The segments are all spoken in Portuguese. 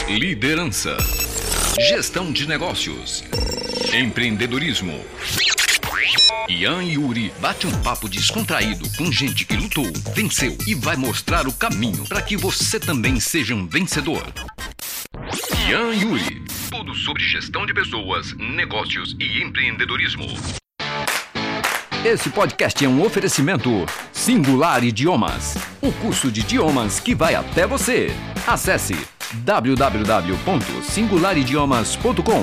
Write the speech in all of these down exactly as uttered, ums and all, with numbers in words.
Liderança, gestão de negócios, empreendedorismo. Ian e Yuri bate um papo descontraído com gente que lutou, venceu e vai mostrar o caminho para que você também seja um vencedor. Ian e Yuri, tudo sobre gestão de pessoas, negócios e empreendedorismo. Esse podcast é um oferecimento Singular Idiomas, o curso de idiomas que vai até você. Acesse w w w ponto singular idiomas ponto com.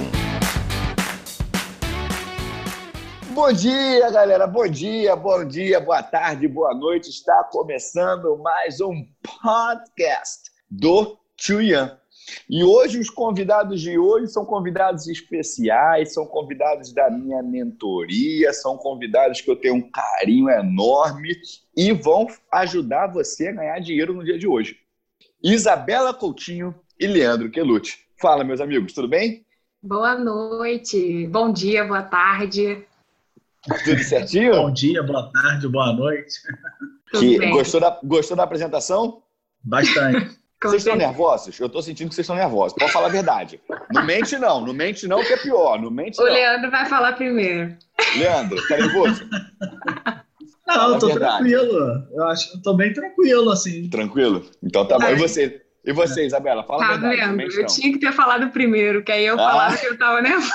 Bom dia, galera. Bom dia, bom dia, boa tarde, boa noite. Está começando mais um podcast do Tio Ian. E hoje os convidados de hoje são convidados especiais, são convidados da minha mentoria, são convidados que eu tenho um carinho enorme e vão ajudar você a ganhar dinheiro no dia de hoje. Isabela Coutinho e Leandro Quelucci. Fala, meus amigos, tudo bem? Boa noite, bom dia, boa tarde. Tudo certinho? Bom dia, boa tarde, boa noite. Que, gostou, da, gostou da apresentação? Bastante. Vocês estão nervosos? Eu estou sentindo que vocês estão nervosos. Pode falar a verdade. Não mente não, não mente não que é pior. Não mente o não. Leandro vai falar primeiro. Leandro, tá nervoso? Não, eu tô tranquilo. Eu acho que eu tô bem tranquilo, assim. Tranquilo? Então tá bom. E você, e você Isabela? Fala tá a verdade. Vendo? Não mente, eu não. tinha que ter falado primeiro, que aí eu Ah. falava que eu tava nervosa.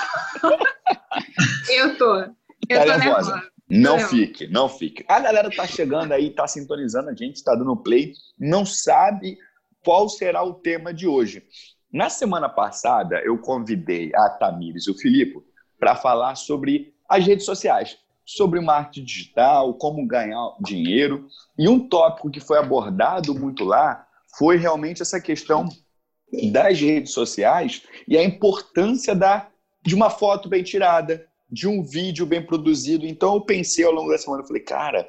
eu tô. Eu Tá tô nervosa? nervosa. Não Não. fique, não fique. A galera tá chegando aí, tá sintonizando a gente, tá dando play, não sabe qual será o tema de hoje. Na semana passada, eu convidei a Tamires e o Filipe para falar sobre as redes sociais, sobre o marketing digital, como ganhar dinheiro. E um tópico que foi abordado muito lá foi realmente essa questão das redes sociais e a importância da, de uma foto bem tirada, de um vídeo bem produzido. Então eu pensei ao longo da semana, eu falei, cara,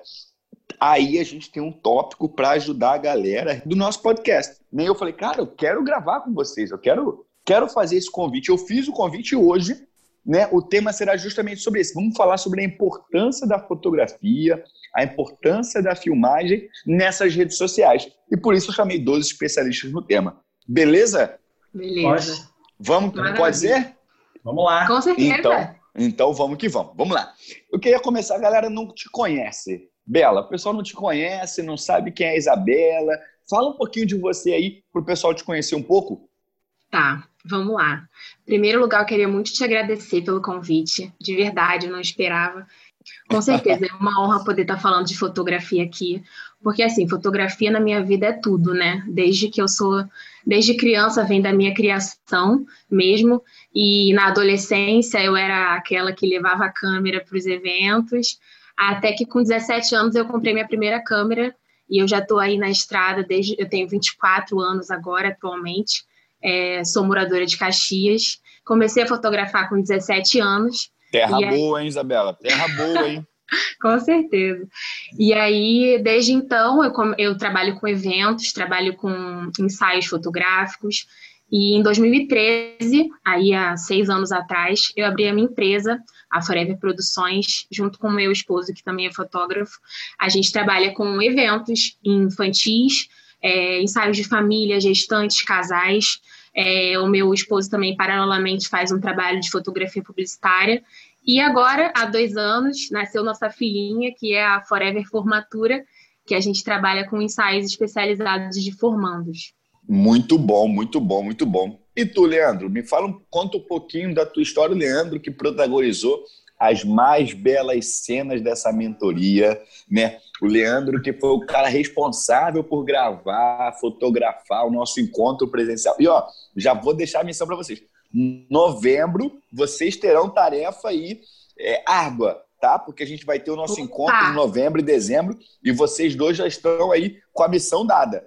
aí a gente tem um tópico para ajudar a galera do nosso podcast. E eu falei, cara, eu quero gravar com vocês, eu quero, quero fazer esse convite. Eu fiz o convite hoje, né? O tema será justamente sobre isso. Vamos falar sobre a importância da fotografia, a importância da filmagem nessas redes sociais. E por isso eu chamei doze especialistas no tema. Beleza? Beleza. Pode? Vamos, Maravilha. pode ser? Vamos lá. Com certeza. Então, então vamos que vamos. Vamos lá. Eu queria começar, a galera não te conhece. Bela, o pessoal não te conhece, não sabe quem é a Isabela. Fala um pouquinho de você aí, para o pessoal te conhecer um pouco. Tá, vamos lá. Em primeiro lugar, eu queria muito te agradecer pelo convite. De verdade, eu não esperava. Com certeza, é uma honra poder estar falando de fotografia aqui. Porque, assim, fotografia na minha vida é tudo, né? Desde que eu sou... Desde criança vem da minha criação mesmo. E na adolescência eu era aquela que levava a câmera para os eventos. Até que com dezessete anos eu comprei minha primeira câmera. E eu já estou aí na estrada desde... Eu tenho vinte e quatro anos agora, atualmente. É, sou moradora de Caxias. Comecei a fotografar com dezessete anos. Terra E aí- boa, hein, Isabela? Terra boa, hein? Com certeza. E aí, desde então, eu, com- eu trabalho com eventos, trabalho com ensaios fotográficos. E em dois mil e treze, aí há seis anos atrás, eu abri a minha empresa, a Forever Produções, junto com o meu esposo, que também é fotógrafo. A gente trabalha com eventos infantis, é, ensaios de família, gestantes, casais. É, o meu esposo também, paralelamente, faz um trabalho de fotografia publicitária. E agora, há dois anos, nasceu nossa filhinha, que é a Forever Formatura, que a gente trabalha com ensaios especializados de formandos. Muito bom, muito bom, muito bom. E tu, Leandro, me fala, um- conta um pouquinho da tua história, o Leandro, que protagonizou as mais belas cenas dessa mentoria, né? O Leandro, que foi o cara responsável por gravar, fotografar o nosso encontro presencial. E, ó, já vou deixar a missão para vocês. Em novembro, vocês terão tarefa aí é, árdua, tá? Porque a gente vai ter o nosso Opa! encontro em novembro e dezembro e vocês dois já estão aí com a missão dada.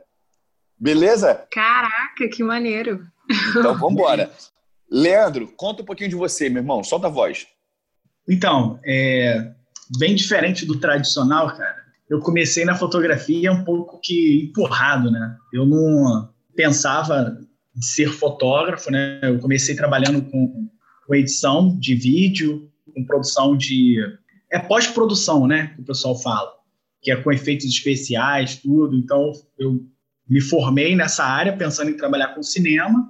Beleza? Caraca, que maneiro! Então, vamos embora. Leandro, conta um pouquinho de você, meu irmão. Solta a voz. Então, é bem diferente do tradicional, cara. Eu comecei na fotografia um pouco que empurrado, né? Eu não pensava em ser fotógrafo, né? Eu comecei trabalhando com, com edição de vídeo, com produção de... É pós-produção, né? Que o pessoal fala. Que é com efeitos especiais, tudo. Então, eu me formei nessa área pensando em trabalhar com cinema.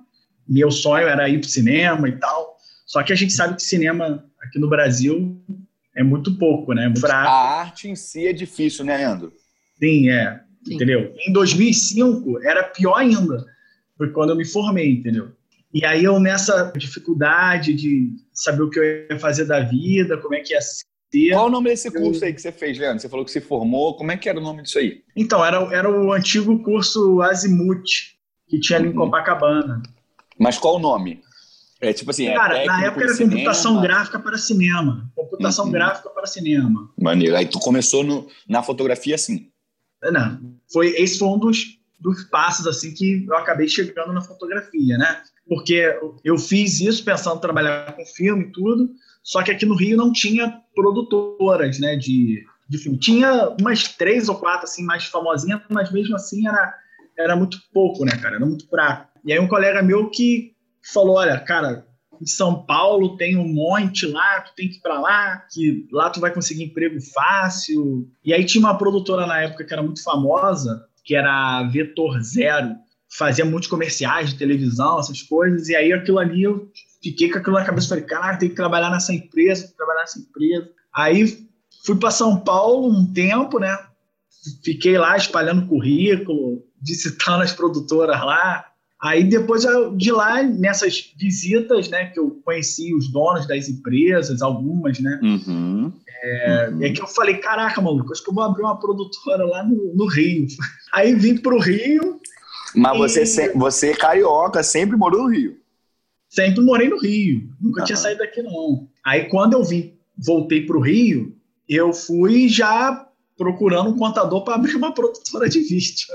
meu sonho era ir pro cinema e tal. Só que a gente sabe que cinema aqui no Brasil é muito pouco, né? Fraco. A arte em si é difícil, né, Leandro? Sim, é. Sim. Entendeu? Em dois mil e cinco era pior ainda. Foi quando eu me formei, entendeu? E aí eu nessa dificuldade de saber o que eu ia fazer da vida, como é que ia ser. Qual o nome desse curso aí que você fez, Leandro? Você falou que se formou. Como é que era o nome disso aí? Então, era, era o antigo curso Azimuth, que tinha ali em Copacabana. Mas qual o nome? É tipo assim, Cara, é na época era cinema. computação gráfica para cinema. Computação uhum. gráfica para cinema. Maneiro. Aí tu começou no, na fotografia assim? Não, foi, esse foi um dos, dos passos assim que eu acabei chegando na fotografia, né? Porque eu fiz isso pensando em trabalhar com filme e tudo, só que aqui no Rio não tinha produtoras, né, de, de filme. Tinha umas três ou quatro assim, mais famosinhas, mas mesmo assim era, era muito pouco, né, cara? Era muito fraco. E aí um colega meu que falou, olha, cara, em São Paulo tem um monte lá, tu tem que ir pra lá, que lá tu vai conseguir emprego fácil. E aí tinha uma produtora na época que era muito famosa, que era a Vetor Zero, fazia muitos comerciais de televisão, essas coisas, e aí aquilo ali eu fiquei com aquilo na cabeça, falei, cara, tem que trabalhar nessa empresa, tem que trabalhar nessa empresa. Aí fui para São Paulo um tempo, né, fiquei lá espalhando currículo, visitando as produtoras lá. Aí depois de lá, nessas visitas, né, que eu conheci os donos das empresas, algumas, né, uhum. É, uhum. é que eu falei, caraca, maluco, acho que eu vou abrir uma produtora lá no, no Rio. Aí vim pro Rio. Mas e... você, você carioca, sempre morou no Rio? Sempre morei no Rio, nunca uhum. tinha saído daqui não. Aí quando eu vim, voltei pro Rio, eu fui já procurando um contador para abrir uma produtora de vídeo.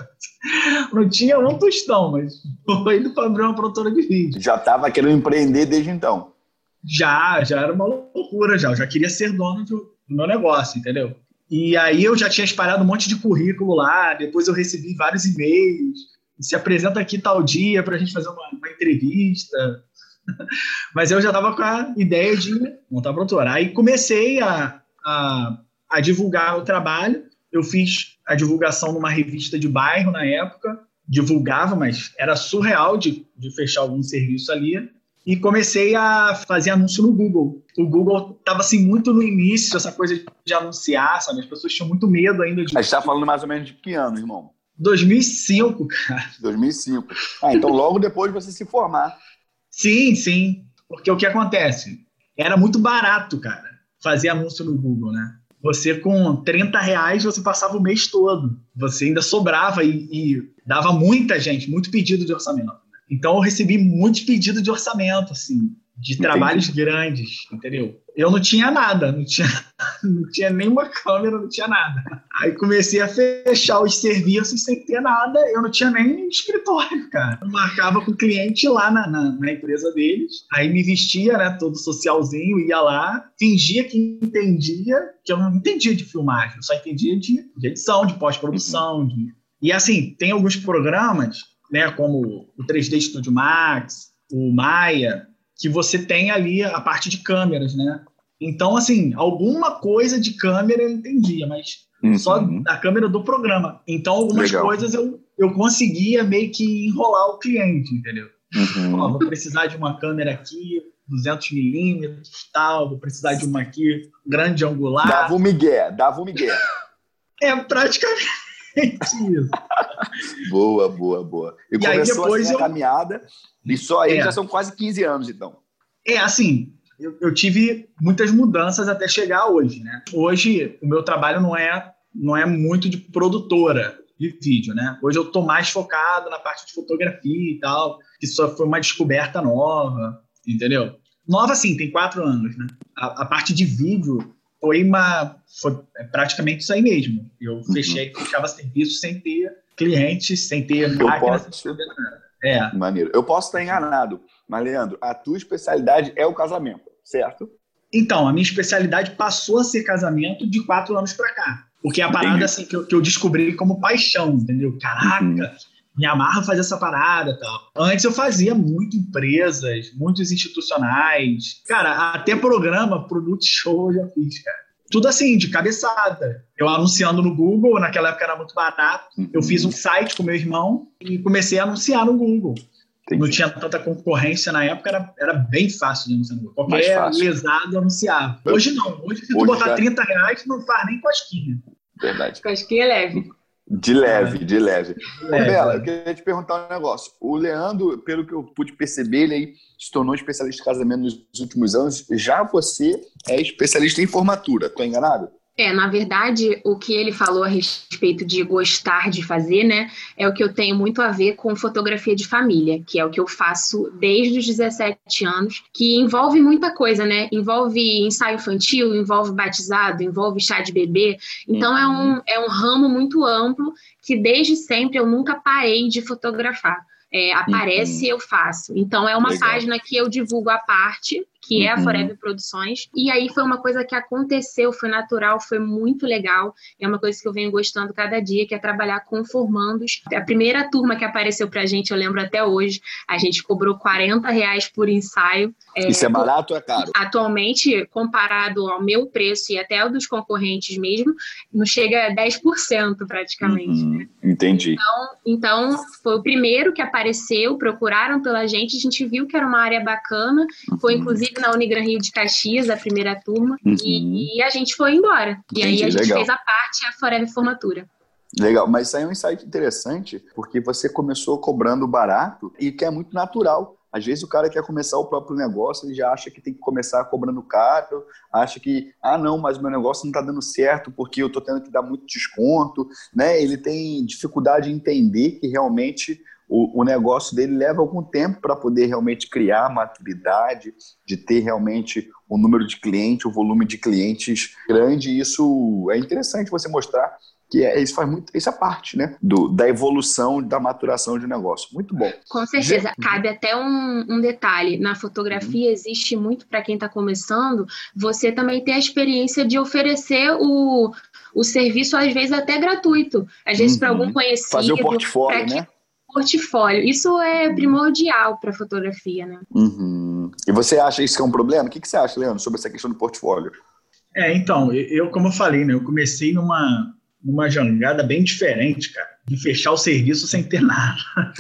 Não tinha um tostão, mas foi indo para abrir uma produtora de vídeo. Já estava querendo empreender desde então? Já, já era uma loucura já. Eu já queria ser dono do, do meu negócio, entendeu? E aí eu já tinha espalhado um monte de currículo lá, depois eu recebi vários e-mails, se apresenta aqui tal dia para a gente fazer uma, uma entrevista. Mas eu já estava com a ideia de montar a produtora. Aí comecei a, a, a divulgar o trabalho. Eu fiz a divulgação numa revista de bairro na época, divulgava, mas era surreal de, de fechar algum serviço ali. E comecei a fazer anúncio no Google. O Google estava assim, muito no início, essa coisa de anunciar, sabe? As pessoas tinham muito medo ainda de... A gente está falando mais ou menos de que ano, irmão? dois mil e cinco, cara. dois mil e cinco. Ah, então logo depois de você se formar. Sim, sim. Porque o que acontece? Era muito barato, cara, fazer anúncio no Google, né? Você com trinta reais, você passava o mês todo. Você ainda sobrava e, e dava muita gente, muito pedido de orçamento. Então eu recebi muitos pedidos de orçamento, assim, de Entendi. Trabalhos grandes, entendeu? Eu não tinha nada, não tinha, não tinha nenhuma câmera, não tinha nada. Aí comecei a fechar os serviços sem ter nada, eu não tinha nem escritório, cara. Eu marcava com o cliente lá na, na, na empresa deles, aí me vestia, né, todo socialzinho, ia lá, fingia que entendia, que eu não entendia de filmagem, eu só entendia de, de edição, de pós-produção. De... E assim, tem alguns programas, né, como o três D Studio Max, o Maya, que você tem ali a parte de câmeras, né? Então, assim, alguma coisa de câmera eu entendia, mas uhum. só da câmera do programa. Então, algumas Legal. Coisas eu, eu conseguia meio que enrolar o cliente, entendeu? Uhum. Ó, vou precisar de uma câmera aqui, duzentos milímetros, tal, vou precisar de uma aqui, grande angular. Dava o migué, dava o migué. É praticamente isso. Boa, boa, boa. E, e começou aí depois assim, eu... a caminhada, e só aí é. Já são quase quinze anos, então. É, assim, eu, eu tive muitas mudanças até chegar hoje, né? Hoje, o meu trabalho não é, não é muito de produtora de vídeo, né? Hoje eu tô mais focado na parte de fotografia e tal, que só foi uma descoberta nova, entendeu? Nova, sim, tem quatro anos, né? A, a parte de vídeo foi uma... Foi praticamente isso aí mesmo. Eu uhum. fechei, fechava serviço sem ter clientes, sem ter máquina, posso... sem ter nada. É. Maneiro. Eu posso estar enganado, mas, Leandro, a tua especialidade é o casamento, certo? Então, a minha especialidade passou a ser casamento de quatro anos pra cá. Porque é a parada assim, que, eu, que eu descobri como paixão, entendeu? Caraca, uhum. me amarra fazer essa parada e tal. Antes eu fazia muito empresas, muitos institucionais. Cara, até programa, produto show eu já fiz, cara. Tudo assim, de cabeçada. Eu anunciando no Google, naquela época era muito barato. Uhum. Eu fiz um site com meu irmão e comecei a anunciar no Google. Entendi. Não tinha tanta concorrência na época, era, era bem fácil de anunciar. Qualquer lesado anunciava. Hoje não. Hoje, se tu botar já... trinta reais, não faz nem cosquinha. Verdade. Cosquinha é leve. De leve, de leve. Ô, Bela, eu queria te perguntar um negócio. O Leandro, pelo que eu pude perceber, ele aí se tornou especialista em casamento nos últimos anos. Já você é especialista em formatura. Estou enganado? É, na verdade, o que ele falou a respeito de gostar de fazer, né, é o que eu tenho muito a ver com fotografia de família, que é o que eu faço desde os dezessete anos, que envolve muita coisa, né? Envolve ensaio infantil, envolve batizado, envolve chá de bebê. Então, é um, é um ramo muito amplo que desde sempre eu nunca parei de fotografar. É, aparece, uhum. eu faço. Então, é uma Legal. Página que eu divulgo à parte, que é a Forever Produções. E aí foi uma coisa que aconteceu, foi natural, foi muito legal. É uma coisa que eu venho gostando cada dia, que é trabalhar com formandos. A primeira turma que apareceu pra gente, eu lembro até hoje, a gente cobrou quarenta reais por ensaio. Isso é, é barato ou é caro? Atualmente, comparado ao meu preço e até ao dos concorrentes mesmo, não chega a dez por cento praticamente. Uhum. Né? Entendi. Então, então, foi o primeiro que apareceu, procuraram pela gente, a gente viu que era uma área bacana, uhum. foi inclusive na Unigran Rio de Caxias, a primeira turma, uhum. e, e a gente foi embora. E Entendi, aí a gente legal. Fez a parte, a Forever Formatura. Legal, mas isso aí é um insight interessante, porque você começou cobrando barato e que é muito natural. Às vezes o cara quer começar o próprio negócio, ele já acha que tem que começar cobrando caro, acha que, ah não, mas meu negócio não está dando certo porque eu estou tendo que dar muito desconto, né? Ele tem dificuldade em entender que realmente o, o negócio dele leva algum tempo para poder realmente criar maturidade, de ter realmente o número de clientes, o volume de clientes grande. E isso é interessante você mostrar que é, isso faz muito, isso é parte, né, do, da evolução, da maturação de negócio. Muito bom. Com certeza. Já... Cabe até um, um detalhe. Na fotografia uhum. existe muito, para quem está começando, você também ter a experiência de oferecer o, o serviço, às vezes até gratuito. Às vezes uhum. para algum conhecido. Fazer o portfólio, né? Portfólio. Isso é primordial para fotografia, né? Uhum. E você acha isso que é um problema? O que, que você acha, Leandro, sobre essa questão do portfólio? É, então, eu, como eu falei, né, eu comecei numa... numa jangada bem diferente, cara, de fechar o serviço sem ter nada.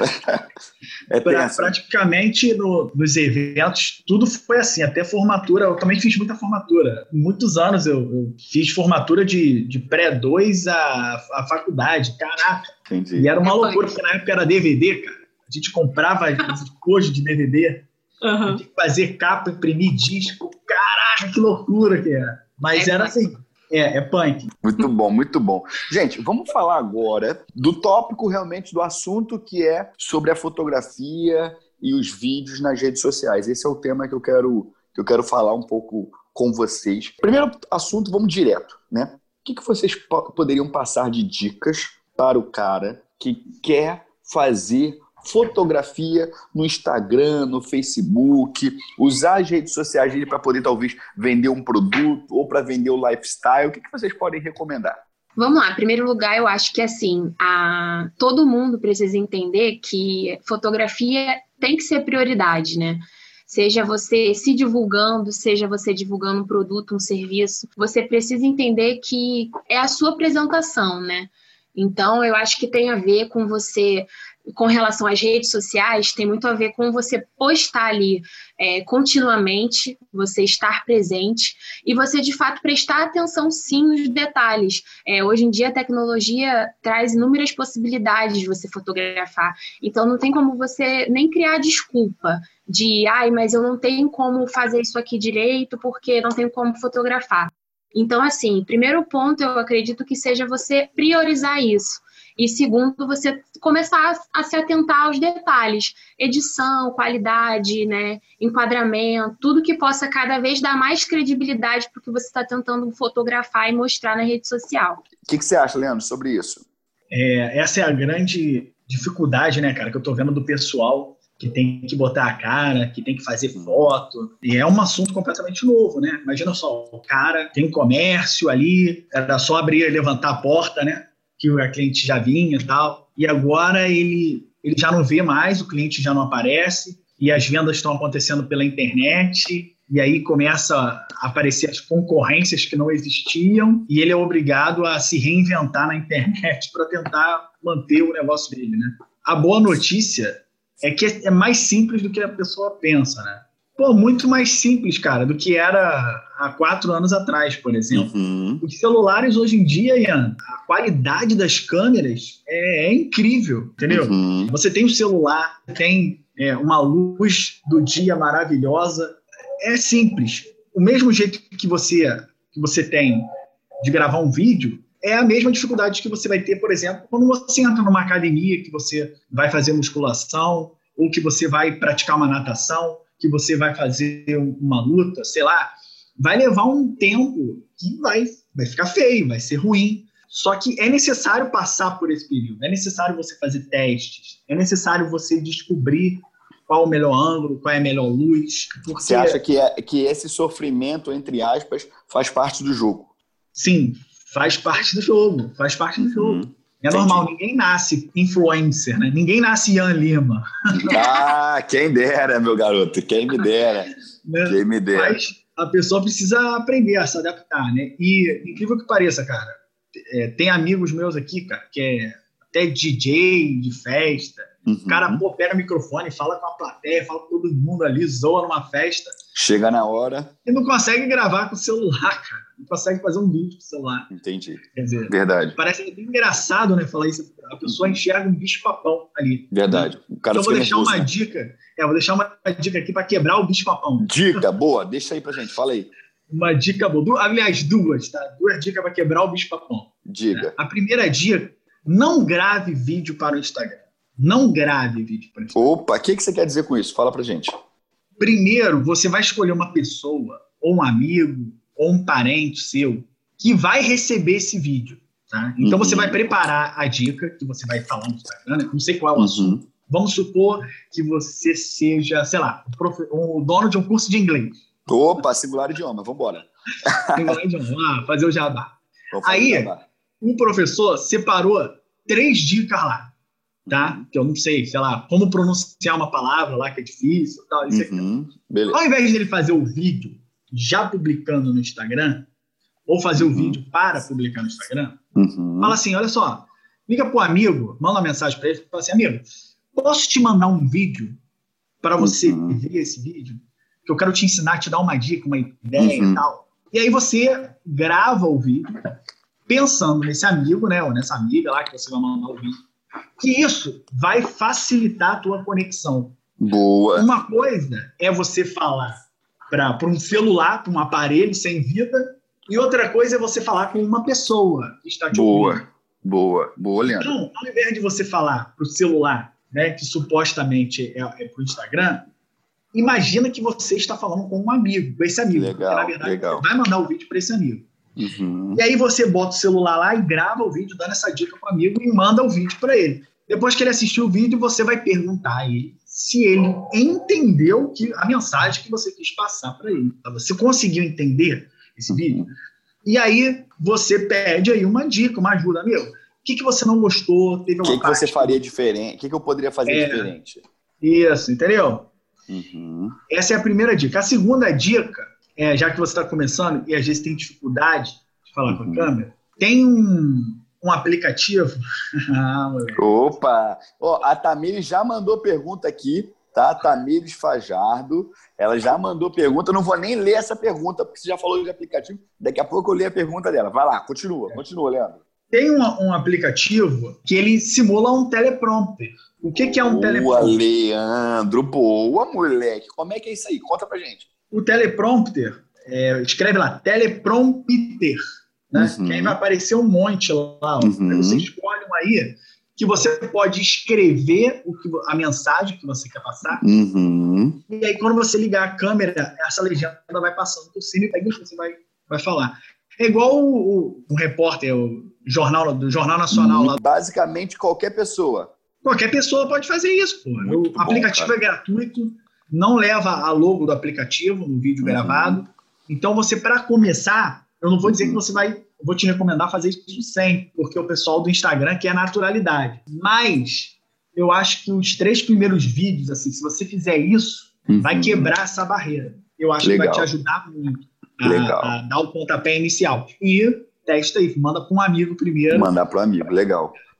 É pra, praticamente no, nos eventos, tudo foi assim, até formatura, eu também fiz muita formatura. Muitos anos eu, eu fiz formatura de, de pré dois à, à faculdade, caraca. Entendi. E era uma loucura, porque na época era D V D, cara. A gente comprava coisas de D V D, uhum. tinha que fazer capa, imprimir disco, caraca, que loucura que era. Mas é era assim... É, é punk. Muito bom, muito bom. Gente, vamos falar agora do tópico realmente do assunto, que é sobre a fotografia e os vídeos nas redes sociais. Esse é o tema que eu quero, que eu quero falar um pouco com vocês. Primeiro assunto, vamos direto, né? O que, que vocês po- poderiam passar de dicas para o cara que quer fazer fotografia no Instagram, no Facebook, usar as redes sociais dele para poder talvez vender um produto ou para vender o lifestyle? O que, que vocês podem recomendar? Vamos lá, em primeiro lugar, eu acho que assim, a... todo mundo precisa entender que fotografia tem que ser prioridade, né? Seja você se divulgando, seja você divulgando um produto, um serviço, você precisa entender que é a sua apresentação, né? Então, eu acho que tem a ver com você... Com relação às redes sociais, tem muito a ver com você postar ali é, continuamente, você estar presente e você, de fato, prestar atenção, sim, nos detalhes. É, hoje em dia, a tecnologia traz inúmeras possibilidades de você fotografar. Então, não tem como você nem criar desculpa de, ai, mas eu não tenho como fazer isso aqui direito porque não tenho como fotografar. Então, assim, primeiro ponto, eu acredito que seja você priorizar isso. E segundo, você começar a, a se atentar aos detalhes. Edição, qualidade, né, enquadramento, tudo que possa cada vez dar mais credibilidade para o que você está tentando fotografar e mostrar na rede social. O que, que você acha, Leandro, sobre isso? É, essa é a grande dificuldade, né, cara, que eu estou vendo do pessoal que tem que botar a cara, que tem que fazer foto. E é um assunto completamente novo, né? Imagina só, o cara tem comércio ali, era só abrir e levantar a porta, né? Que a cliente já vinha e tal, e agora ele, ele já não vê mais, o cliente já não aparece, e as vendas estão acontecendo pela internet, e aí começa a aparecer as concorrências que não existiam, e ele é obrigado a se reinventar na internet para tentar manter o negócio dele, né? A boa notícia é que é mais simples do que a pessoa pensa, né? Pô, muito mais simples, cara, do que era há quatro anos atrás, por exemplo. Uhum. Os celulares hoje em dia, Ian, a qualidade das câmeras é, é incrível, entendeu? Uhum. Você tem um celular, tem é, uma luz do dia maravilhosa, é simples. O mesmo jeito que você, que você tem de gravar um vídeo, é a mesma dificuldade que você vai ter, por exemplo, quando você entra numa academia, que você vai fazer musculação, ou que você vai praticar uma natação, que você vai fazer uma luta, sei lá, vai levar um tempo que vai, vai ficar feio, vai ser ruim. Só que é necessário passar por esse período, é necessário você fazer testes, é necessário você descobrir qual o melhor ângulo, qual é a melhor luz. Porque... Você acha que, é, que esse sofrimento, entre aspas, faz parte do jogo? Sim, faz parte do jogo, faz parte do jogo. Hum. É Entendi. Normal, ninguém nasce influencer, né? Ninguém nasce Ian Lima. Ah, quem dera, meu garoto, quem me dera. Né? Quem me dera. Mas a pessoa precisa aprender a se adaptar, né? E, incrível que pareça, cara, é, tem amigos meus aqui, cara, que é até D J de festa. Uhum. O cara, pô, pega o microfone, fala com a plateia, fala com todo mundo ali, zoa numa festa. Chega na hora. E não consegue gravar com o celular, cara. Não consegue fazer um vídeo com o celular. Entendi. Quer dizer, verdade. Parece bem engraçado, né, falar isso. A pessoa enxerga um bicho-papão ali. Verdade. O cara então, eu vou deixar nervoso, uma né? dica. É, vou deixar uma dica aqui para quebrar o bicho-papão. Dica, boa. Deixa aí pra gente. Fala aí. Uma dica boa. Du- Aliás, duas, tá? Duas dicas para quebrar o bicho-papão. Diga. A primeira dica, não grave vídeo para o Instagram. Não grave vídeo para o Instagram. Opa, o que, que você quer dizer com isso? Fala pra gente. Primeiro, você vai escolher uma pessoa, ou um amigo, ou um parente seu, que vai receber esse vídeo, tá? Então, uhum. você vai preparar a dica que você vai falar no Instagram, né? Não sei qual é o uhum. assunto. Vamos supor que você seja, sei lá, o, profe... o dono de um curso de inglês. Opa, singular idioma, vambora. Singular idioma, ah, fazer o jabá. Vou fazer Aí, o jabá. um professor separou três dicas lá, tá? Que eu não sei, sei lá, como pronunciar uma palavra lá que é difícil, tal, isso aqui. Uhum. Beleza. Ao invés dele fazer o vídeo já publicando no Instagram, ou fazer uhum. o vídeo para publicar no Instagram, uhum. fala assim, olha só, liga pro amigo, manda uma mensagem para ele, fala assim, amigo, posso te mandar um vídeo para você uhum. ver esse vídeo? Que eu quero te ensinar, te dar uma dica, uma ideia uhum. e tal. E aí você grava o vídeo pensando nesse amigo, né, ou nessa amiga lá que você vai mandar o vídeo. Que isso vai facilitar a tua conexão. Boa. Uma coisa é você falar para um celular, para um aparelho sem vida, e outra coisa é você falar com uma pessoa que está te Boa, ouvindo. boa, boa, Leandro. Então, ao invés de você falar para o celular, né, que supostamente é, é para o Instagram, imagina que você está falando com um amigo, com esse amigo. Legal, porque, na verdade, legal. você vai mandar o vídeo para esse amigo. Uhum. E aí você bota o celular lá e grava o vídeo, dando essa dica para o amigo e manda o vídeo para ele. Depois que ele assistiu o vídeo, você vai perguntar a ele se ele entendeu que, a mensagem que você quis passar para ele. Você conseguiu entender esse vídeo? E aí você pede aí uma dica, uma ajuda. Meu, o que, que você não gostou? Teve O que, que você faria diferente? O que, que eu poderia fazer é, diferente? Isso, entendeu? Uhum. Essa é a primeira dica. A segunda dica, é, já que você está começando e às vezes tem dificuldade de falar uhum. com a câmera, tem um, um aplicativo. ah, Opa! Oh, a Tamires já mandou pergunta aqui, tá? Tamires Fajardo. Ela já mandou pergunta. Eu não vou nem ler essa pergunta, porque você já falou de aplicativo. Daqui a pouco eu leio a pergunta dela. Vai lá, continua, continua, Leandro. Tem um, um aplicativo que ele simula um teleprompter. O que, que é um boa, teleprompter? Boa, Leandro. Boa, moleque. Como é que é isso aí? Conta pra gente. O teleprompter, é, escreve lá, teleprompter. Né? Uhum. Que aí vai aparecer um monte lá. Uhum. Aí você escolhe um aí que você pode escrever o que, a mensagem que você quer passar. Uhum. E aí, quando você ligar a câmera, essa legenda vai passando por cima e aí você vai, vai falar. É igual o, o, um repórter, o jornal, do Jornal Nacional. Uhum. Lá. Basicamente, qualquer pessoa. Qualquer pessoa pode fazer isso. Pô. O bom, aplicativo cara. é gratuito, não leva a logo do aplicativo no vídeo uhum. gravado. Então, você, para começar, eu não vou dizer uhum. que você vai... Eu vou te recomendar fazer isso sempre, porque o pessoal do Instagram quer naturalidade. Mas eu acho que os três primeiros vídeos, assim, se você fizer isso, uhum. vai quebrar essa barreira. Eu acho Legal. que vai te ajudar muito a, a dar o pontapé inicial. E testa aí, manda para um amigo primeiro. Mandar para um amigo, legal.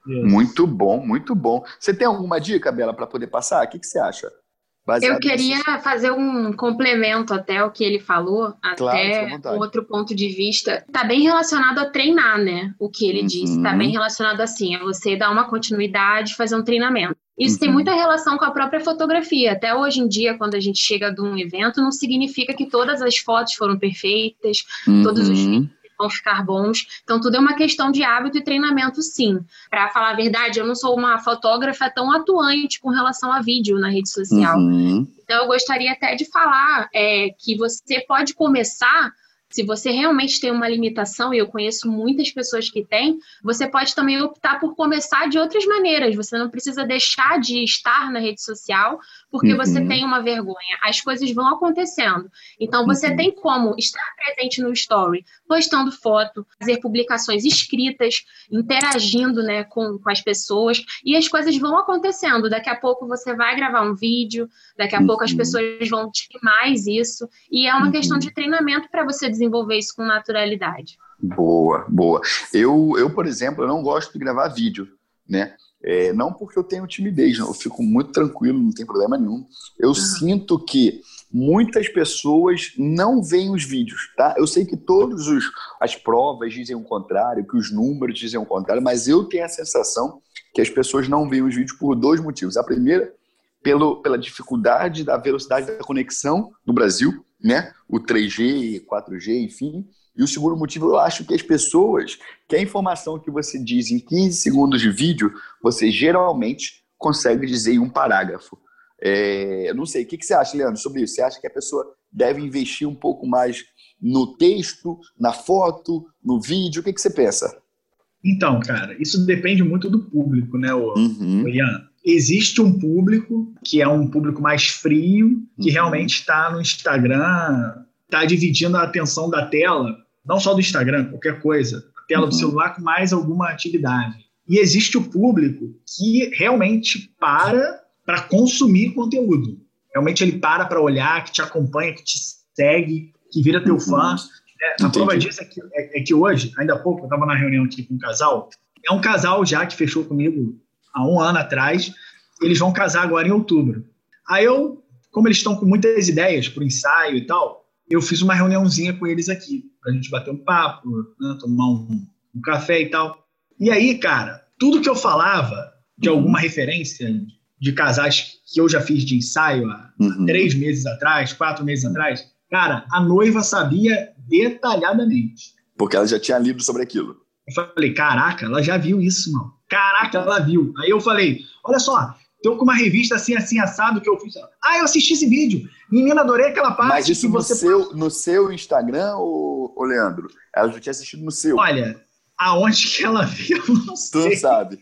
Isso. Muito bom, muito bom. Você tem alguma dica, Bela, para poder passar? O que, que você acha? Baseado Eu queria nessas... fazer um complemento até ao que ele falou, claro, até outro ponto de vista. Está bem relacionado a treinar, né? O que ele uhum. disse. Está bem relacionado assim, a você dar uma continuidade, fazer um treinamento. Isso uhum. tem muita relação com a própria fotografia. Até hoje em dia, quando a gente chega de um evento, não significa que todas as fotos foram perfeitas, uhum. todos os vídeos vão ficar bons. Então, tudo é uma questão de hábito e treinamento, sim. Para falar a verdade, eu não sou uma fotógrafa tão atuante com relação a vídeo na rede social. Uhum. Então, eu gostaria até de falar é, que você pode começar... Se você realmente tem uma limitação, e eu conheço muitas pessoas que têm, você pode também optar por começar de outras maneiras. Você não precisa deixar de estar na rede social porque uhum. você tem uma vergonha. As coisas vão acontecendo. Então, você uhum. tem como estar presente no story, postando foto, fazer publicações escritas, interagindo, né, com, com as pessoas, e as coisas vão acontecendo. Daqui a pouco você vai gravar um vídeo, daqui a uhum. pouco as pessoas vão te mais isso, e é uma uhum. questão de treinamento para você desenvolver isso com naturalidade. Boa, boa. Eu, eu, por exemplo, eu não gosto de gravar vídeo, né? É, não porque eu tenho timidez, não. Eu fico muito tranquilo, não tem problema nenhum. Eu uhum. sinto que muitas pessoas não veem os vídeos, tá? Eu sei que todas as provas dizem o contrário, que os números dizem o contrário, mas eu tenho a sensação que as pessoas não veem os vídeos por dois motivos. A primeira, pelo, pela dificuldade da velocidade da conexão no Brasil, né? O três G, quatro G, enfim. E o segundo motivo, eu acho que as pessoas, que a informação que você diz em quinze segundos de vídeo, você geralmente consegue dizer em um parágrafo. É, eu não sei, o que, que você acha, Leandro, sobre isso? Você acha que a pessoa deve investir um pouco mais no texto, na foto, no vídeo? O que, que você pensa? Então, cara, isso depende muito do público, né, o, uhum. o Ian? Existe um público que é um público mais frio, que uhum. realmente está no Instagram, está dividindo a atenção da tela, não só do Instagram, qualquer coisa, a tela uhum. do celular com mais alguma atividade. E existe o público que realmente para para consumir conteúdo. Realmente ele para para olhar, que te acompanha, que te segue, que vira teu uhum. fã. É, a prova disso é que, é, é que hoje, ainda há pouco, eu estava na reunião aqui com um casal, é um casal já que fechou comigo há um ano atrás, eles vão casar agora em outubro. Aí eu, como eles estão com muitas ideias para o ensaio e tal, eu fiz uma reuniãozinha com eles aqui, para a gente bater um papo, né, tomar um, um café e tal. E aí, cara, tudo que eu falava de alguma uhum. referência de casais que eu já fiz de ensaio há uhum. três meses atrás, quatro meses atrás, cara, a noiva sabia detalhadamente. Porque ela já tinha lido sobre aquilo. Eu falei, caraca, ela já viu isso, mano. Caraca, ela viu. Aí eu falei, olha só, tô com uma revista assim, assim, assado que eu fiz. Ah, eu assisti esse vídeo. Menina, adorei aquela parte. Mas isso que no, você... seu, no seu Instagram, ô, ô Leandro? Ela já tinha assistido no seu. Olha, aonde que ela viu, eu não sei. Tu não sabe.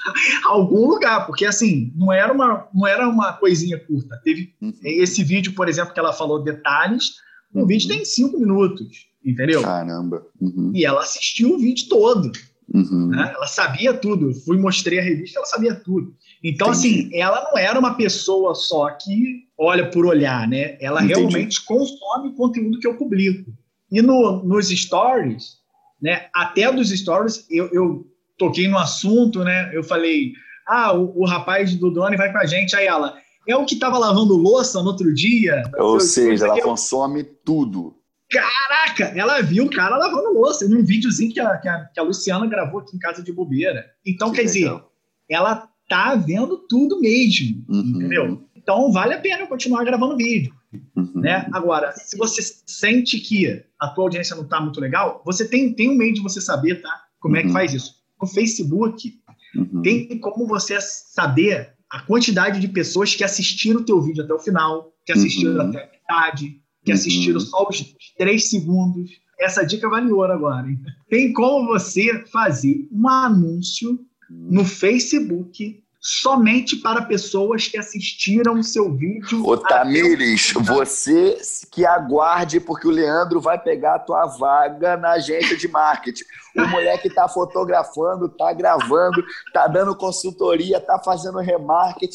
Algum lugar, porque assim, não era uma, não era uma coisinha curta. Teve uhum. esse vídeo, por exemplo, que ela falou detalhes, o uhum. vídeo tem cinco minutos, entendeu? Caramba. Uhum. E ela assistiu o vídeo todo. Uhum. Né? Ela sabia tudo. Fui, mostrei a revista, ela sabia tudo. Então, Entendi. assim, ela não era uma pessoa só que olha por olhar, né? Ela Entendi. realmente consome o conteúdo que eu publico. E no, nos stories, né? Até dos stories, eu, eu toquei no assunto, né? Eu falei, ah, o, o rapaz do drone vai com a gente. Aí ela, é o que estava lavando louça no outro dia? Ou eu, seja, ela eu... consome tudo. Caraca, ela viu o cara lavando louça num videozinho que a, que, a, que a Luciana gravou aqui em casa de bobeira. Então, que quer legal. dizer, ela tá vendo tudo mesmo, uhum. entendeu? Então, vale a pena eu continuar gravando vídeo. Uhum. Né? Agora, se você sente que a tua audiência não tá muito legal, você tem, tem um meio de você saber, tá? Como uhum. é que faz isso? No Facebook, uhum. tem como você saber a quantidade de pessoas que assistiram o teu vídeo até o final, que assistiram uhum. até a metade, que assistiram só os três segundos. Essa dica vale ouro agora, hein? Tem como você fazer um anúncio no Facebook somente para pessoas que assistiram o seu vídeo. Ô, Tamires, você que aguarde, porque o Leandro vai pegar a tua vaga na agência de marketing. O moleque tá fotografando, tá gravando, tá dando consultoria, tá fazendo remarketing,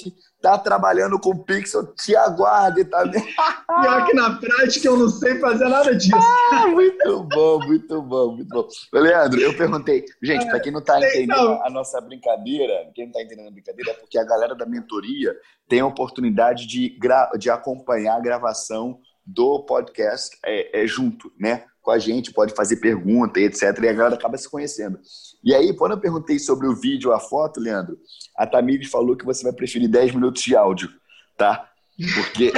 tá trabalhando com Pixel, te aguarde, tá? Pior que na prática eu não sei fazer nada disso. Ah, muito bom, muito bom, muito bom. Leandro, eu perguntei, gente, para quem não tá entendendo a nossa brincadeira, quem não tá entendendo a brincadeira é porque a galera da mentoria tem a oportunidade de, gra... de acompanhar a gravação do podcast é, é, junto, né? Com a gente, pode fazer pergunta e etcétera. E a galera acaba se conhecendo. E aí, quando eu perguntei sobre o vídeo ou a foto, Leandro, a Tamires falou que você vai preferir dez minutos de áudio, tá? Porque...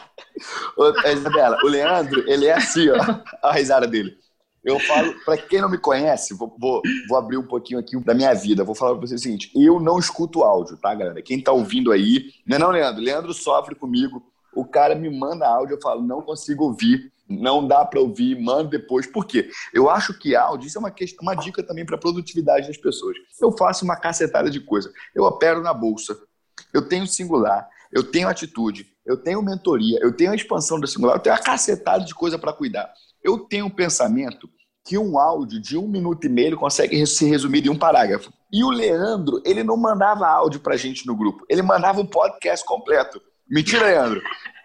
Ô, Isabela, o Leandro, ele é assim, ó, a risada dele. Eu falo, para quem não me conhece, vou, vou, vou abrir um pouquinho aqui da minha vida. Vou falar para vocês o seguinte, eu não escuto áudio, tá, galera? Quem tá ouvindo aí... Não é não, Leandro? Leandro sofre comigo. O cara me manda áudio, eu falo, não consigo ouvir. Não dá para ouvir, manda depois. Por quê? Eu acho que áudio, isso é uma, questão, uma dica também para a produtividade das pessoas. Eu faço uma cacetada de coisa. Eu opero na bolsa, eu tenho singular, eu tenho atitude, eu tenho mentoria, eu tenho a expansão da singular, eu tenho uma cacetada de coisa para cuidar. Eu tenho um pensamento que um áudio de um minuto e meio consegue ser resumido em um parágrafo. E o Leandro, ele não mandava áudio para gente no grupo, ele mandava um podcast completo. Mentira, Leandro.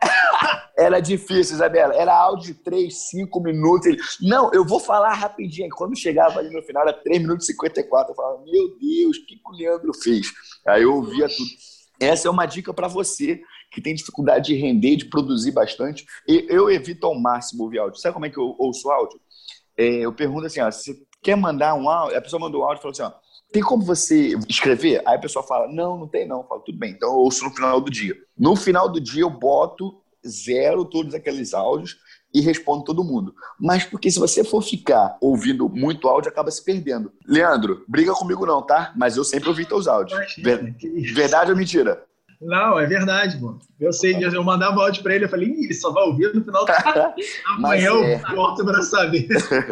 Era difícil, Isabela. Era áudio de três, cinco minutos. Ele, não, eu vou falar rapidinho. Quando chegava ali no final, era três minutos e cinquenta e quatro. Eu falava, meu Deus, o que, que o Leandro fez? Aí eu ouvia tudo. Essa é uma dica para você que tem dificuldade de render, de produzir bastante. E eu evito ao máximo ouvir áudio. Sabe como é que eu ouço áudio? É, eu pergunto assim, ó, você quer mandar um áudio? A pessoa mandou um áudio e falou assim, ó, tem como você escrever? Aí a pessoa fala, não, não tem não. Eu falo, tudo bem, então eu ouço no final do dia. No final do dia eu boto, zero todos aqueles áudios e respondo todo mundo. Mas porque se você for ficar ouvindo muito áudio, acaba se perdendo. Leandro, briga comigo não, tá? Mas eu sempre ouvi teus áudios. Ver... Verdade ou mentira? Não, é verdade, mano. Eu sei disso. Eu mandava áudio pra ele, eu falei, ele só vai ouvir no final do amanhã eu é... volto pra saber.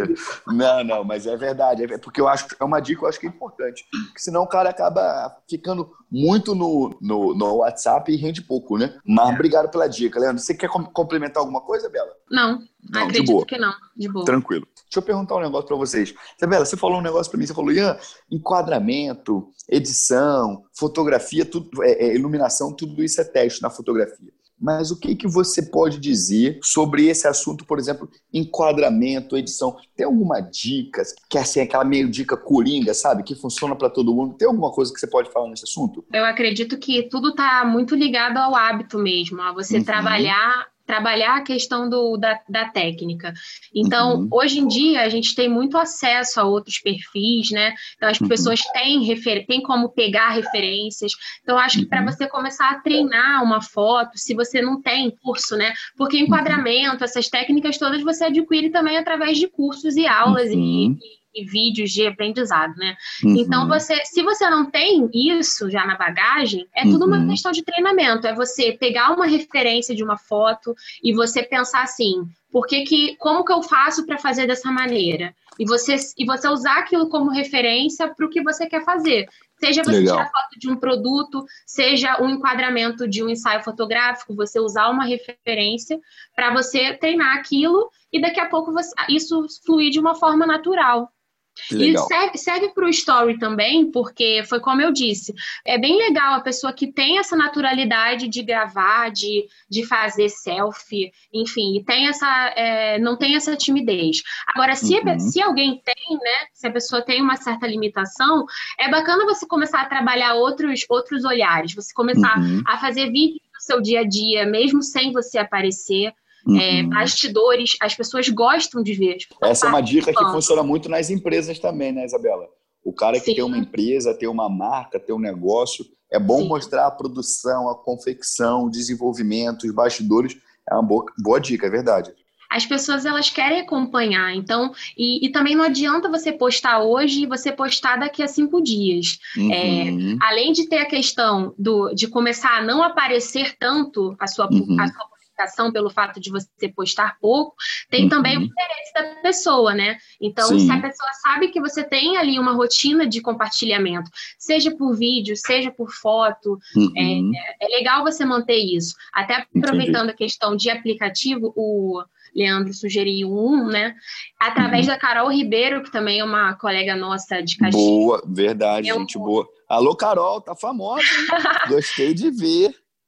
Não, não, mas é verdade. É porque eu acho que é uma dica que eu acho que é importante. Porque senão o cara acaba ficando muito no, no, no WhatsApp e rende pouco, né? Mas é. Obrigado pela dica, Leandro. Você quer complementar alguma coisa, Bela? Não, não acredito de boa. que não. De boa. Tranquilo. Deixa eu perguntar um negócio para vocês. Isabela, você falou um negócio para mim, você falou, Ian, enquadramento, edição, fotografia, tudo, é, é, iluminação, tudo isso é teste na fotografia. Mas o que, que você pode dizer sobre esse assunto, por exemplo, enquadramento, edição? Tem alguma dica, que é assim, aquela meio dica coringa, sabe? Que funciona para todo mundo? Tem alguma coisa que você pode falar nesse assunto? Eu acredito que tudo está muito ligado ao hábito mesmo, a você uhum. trabalhar... trabalhar a questão do, da, da técnica. Então, uhum. hoje em dia, a gente tem muito acesso a outros perfis, né? Então, as uhum. pessoas têm, refer... têm como pegar referências. Então, acho que uhum. para você começar a treinar uma foto, se você não tem curso, né? Porque enquadramento, uhum. essas técnicas todas, você adquire também através de cursos e aulas uhum. e... e vídeos de aprendizado, né? Uhum. Então, você, se você não tem isso já na bagagem, é tudo uhum. uma questão de treinamento. É você pegar uma referência de uma foto e você pensar assim, por que que, como que eu faço para fazer dessa maneira? E você, e você usar aquilo como referência para o que você quer fazer. Seja você Legal. tirar foto de um produto, seja um enquadramento de um ensaio fotográfico, você usar uma referência para você treinar aquilo e daqui a pouco você, isso fluir de uma forma natural. Legal. E serve, serve para o story também, porque foi como eu disse, é bem legal a pessoa que tem essa naturalidade de gravar, de, de fazer selfie, enfim, e tem essa, é, não tem essa timidez. Agora, se, uhum. se alguém tem, né, se a pessoa tem uma certa limitação, é bacana você começar a trabalhar outros, outros olhares, você começar uhum. a fazer vídeos do seu dia a dia, mesmo sem você aparecer. Uhum. É, bastidores, as pessoas gostam de ver. Essa é uma dica que funciona muito nas empresas também, né, Isabela? O cara que Sim. tem uma empresa, tem uma marca, tem um negócio, é bom Sim. mostrar a produção, a confecção, o desenvolvimento, os bastidores. É uma boa, boa dica, é verdade. As pessoas, elas querem acompanhar, então, e, e também não adianta você postar hoje e você postar daqui a cinco dias. Uhum. É, além de ter a questão do, de começar a não aparecer tanto a sua, uhum. a sua pelo fato de você postar pouco, tem uhum. também o interesse da pessoa, né? Então, Sim. se a pessoa sabe que você tem ali uma rotina de compartilhamento, seja por vídeo, seja por foto, uhum. é, é legal você manter isso. Até aproveitando Entendi. a questão de aplicativo, o Leandro sugeriu um, né? Através uhum. da Carol Ribeiro, que também é uma colega nossa de Caxias. Boa, verdade, eu... gente boa. Alô, Carol, tá famosa, hein? Gostei de ver.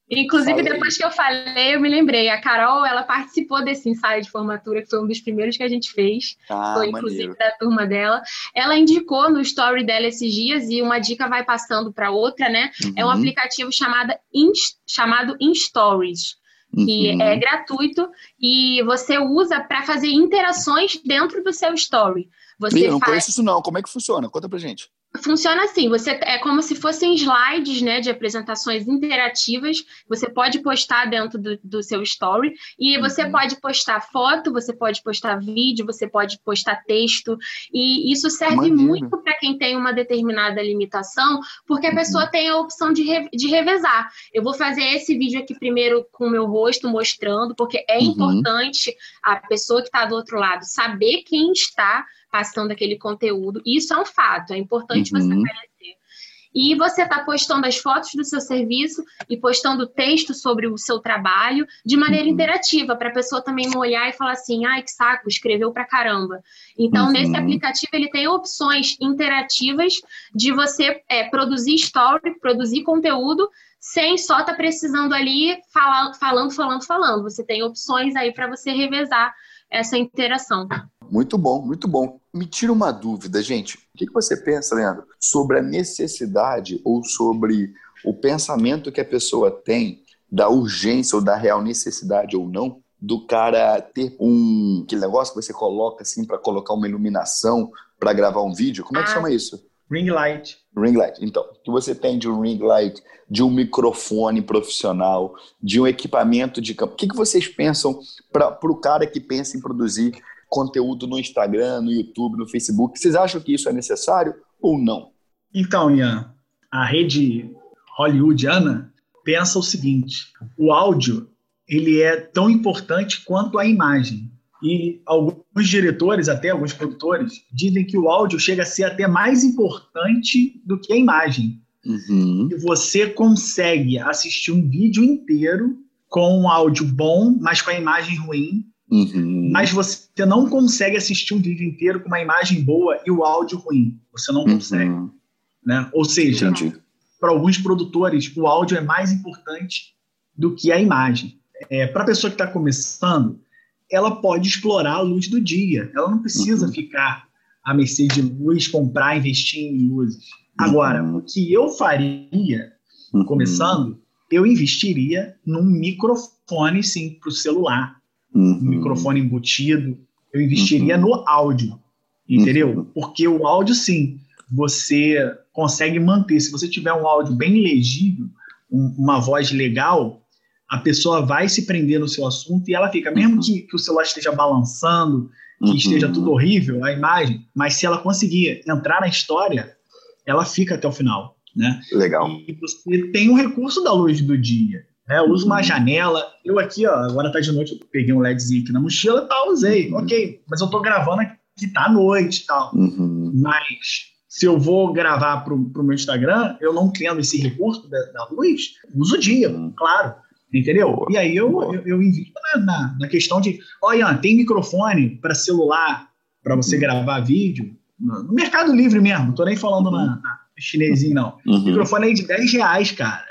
Inclusive, depois que eu falei, eu me lembrei. A Carol, ela participou desse ensaio de formatura, que foi um dos primeiros que a gente fez. Ah, foi, inclusive, maneiro. Da turma dela. Ela indicou no story dela esses dias, e uma dica vai passando para outra, né? Uhum. É um aplicativo chamado, In, chamado InStories, que uhum. é gratuito, e você usa para fazer interações dentro do seu story. Você Ih, eu não faz... conheço isso não. Como é que funciona? Conta pra gente. Funciona assim, você, é como se fossem slides, né, de apresentações interativas. Você pode postar dentro do, do seu story, e você uhum. pode postar foto, você pode postar vídeo, você pode postar texto, e isso serve Maneiro. muito para quem tem uma determinada limitação, porque a uhum. pessoa tem a opção de, re, de revezar. Eu vou fazer esse vídeo aqui primeiro com o meu rosto mostrando, porque é uhum. importante a pessoa que está do outro lado saber quem está passando aquele conteúdo. Isso é um fato, é importante uhum. você aparecer. E você está postando as fotos do seu serviço e postando texto sobre o seu trabalho de maneira uhum. interativa, para a pessoa também não olhar e falar assim, ai, que saco, escreveu pra caramba. Então, uhum. nesse aplicativo, ele tem opções interativas de você é, produzir story, produzir conteúdo, sem só estar tá precisando ali falar, falando, falando, falando. Você tem opções aí para você revezar essa interação. Muito bom, muito bom. Me tira uma dúvida, gente. O que você pensa, Leandro, sobre a necessidade ou sobre o pensamento que a pessoa tem da urgência ou da real necessidade ou não do cara ter um aquele negócio que você coloca assim para colocar uma iluminação para gravar um vídeo? Como é que ah, chama isso? Ring light. Ring light. Então, o que você tem de um ring light, de um microfone profissional, de um equipamento de campo? O que vocês pensam para o cara que pensa em produzir conteúdo no Instagram, no YouTube, no Facebook? Vocês acham que isso é necessário ou não? Então, Ian, a rede hollywoodiana pensa o seguinte: o áudio ele é tão importante quanto a imagem. E alguns diretores, até alguns produtores, dizem que o áudio chega a ser até mais importante do que a imagem. Uhum. E você consegue assistir um vídeo inteiro com um áudio bom, mas com a imagem ruim. Uhum. Mas você não consegue assistir um vídeo inteiro com uma imagem boa e o áudio ruim. Você não consegue. Uhum. Né? Ou seja, para alguns produtores, o áudio é mais importante do que a imagem. É, para a pessoa que está começando, ela pode explorar a luz do dia. Ela não precisa uhum. ficar à mercê de luz, comprar, investir em luzes. Uhum. Agora, o que eu faria, uhum. começando, eu investiria num microfone, sim, para o celular. Uhum. Um microfone embutido. Eu investiria uhum. no áudio, entendeu? Uhum. Porque o áudio, sim, você consegue manter. Se você tiver um áudio bem legível, um, uma voz legal, a pessoa vai se prender no seu assunto e ela fica, mesmo que, que o celular esteja balançando, que uhum. esteja tudo horrível, a imagem, mas se ela conseguir entrar na história, ela fica até o final, né? Legal. E você tem um recurso da luz do dia, né? Eu uso uma janela, eu aqui, ó, agora tá de noite, eu peguei um LEDzinho aqui na mochila e tal, usei, uhum. ok, mas eu tô gravando aqui, tá à noite e tal, uhum. mas se eu vou gravar pro, pro meu Instagram, eu não tendo esse recurso da, da luz, uso o dia, uhum. claro. Entendeu? Boa, e aí eu, eu, eu invisto na, na, na questão de, olha, tem microfone para celular, para você uhum. gravar vídeo, no, no Mercado Livre mesmo, não tô nem falando uhum. na, na chinesinho, não. Uhum. Microfone aí de dez reais, cara.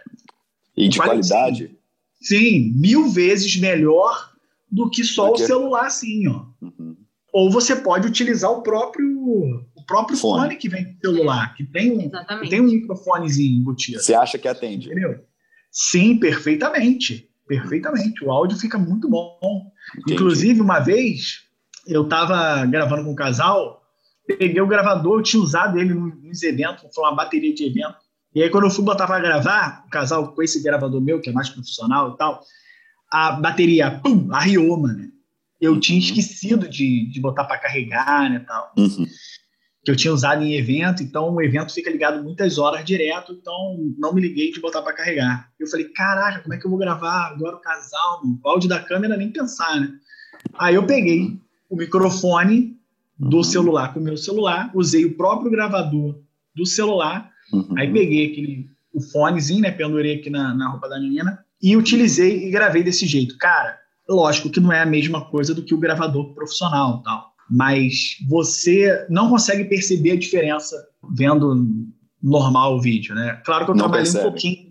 E de qualidade? Sim, mil vezes melhor do que só Porque... o celular, assim, ó. Uhum. Ou você pode utilizar o próprio, o próprio fone. fone que vem do celular, que tem um, que tem um microfonezinho embutido. Você acha que atende? Entendeu? Sim, perfeitamente. Perfeitamente. O áudio fica muito bom. Entendi. Inclusive, uma vez, eu estava gravando com um casal, peguei o gravador, eu tinha usado ele nos eventos, foi uma bateria de evento. E aí, quando eu fui botar para gravar, o casal com esse gravador meu, que é mais profissional e tal, a bateria, pum, arriou, mano. Eu uhum. tinha esquecido de, de botar para carregar, né, tal. Uhum. Que eu tinha usado em evento, então o evento fica ligado muitas horas direto, então não me liguei de botar para carregar. Eu falei, caraca, como é que eu vou gravar agora o casal? O áudio da câmera nem pensar, né? Aí eu peguei o microfone do uhum. celular com o meu celular, usei o próprio gravador do celular, uhum. aí peguei aquele, o fonezinho, né, pendurei aqui na, na roupa da menina, e utilizei e gravei desse jeito. Cara, lógico que não é a mesma coisa do que o gravador profissional e tal. Mas você não consegue perceber a diferença vendo normal o vídeo, né? Claro que eu não trabalhei percebe. um pouquinho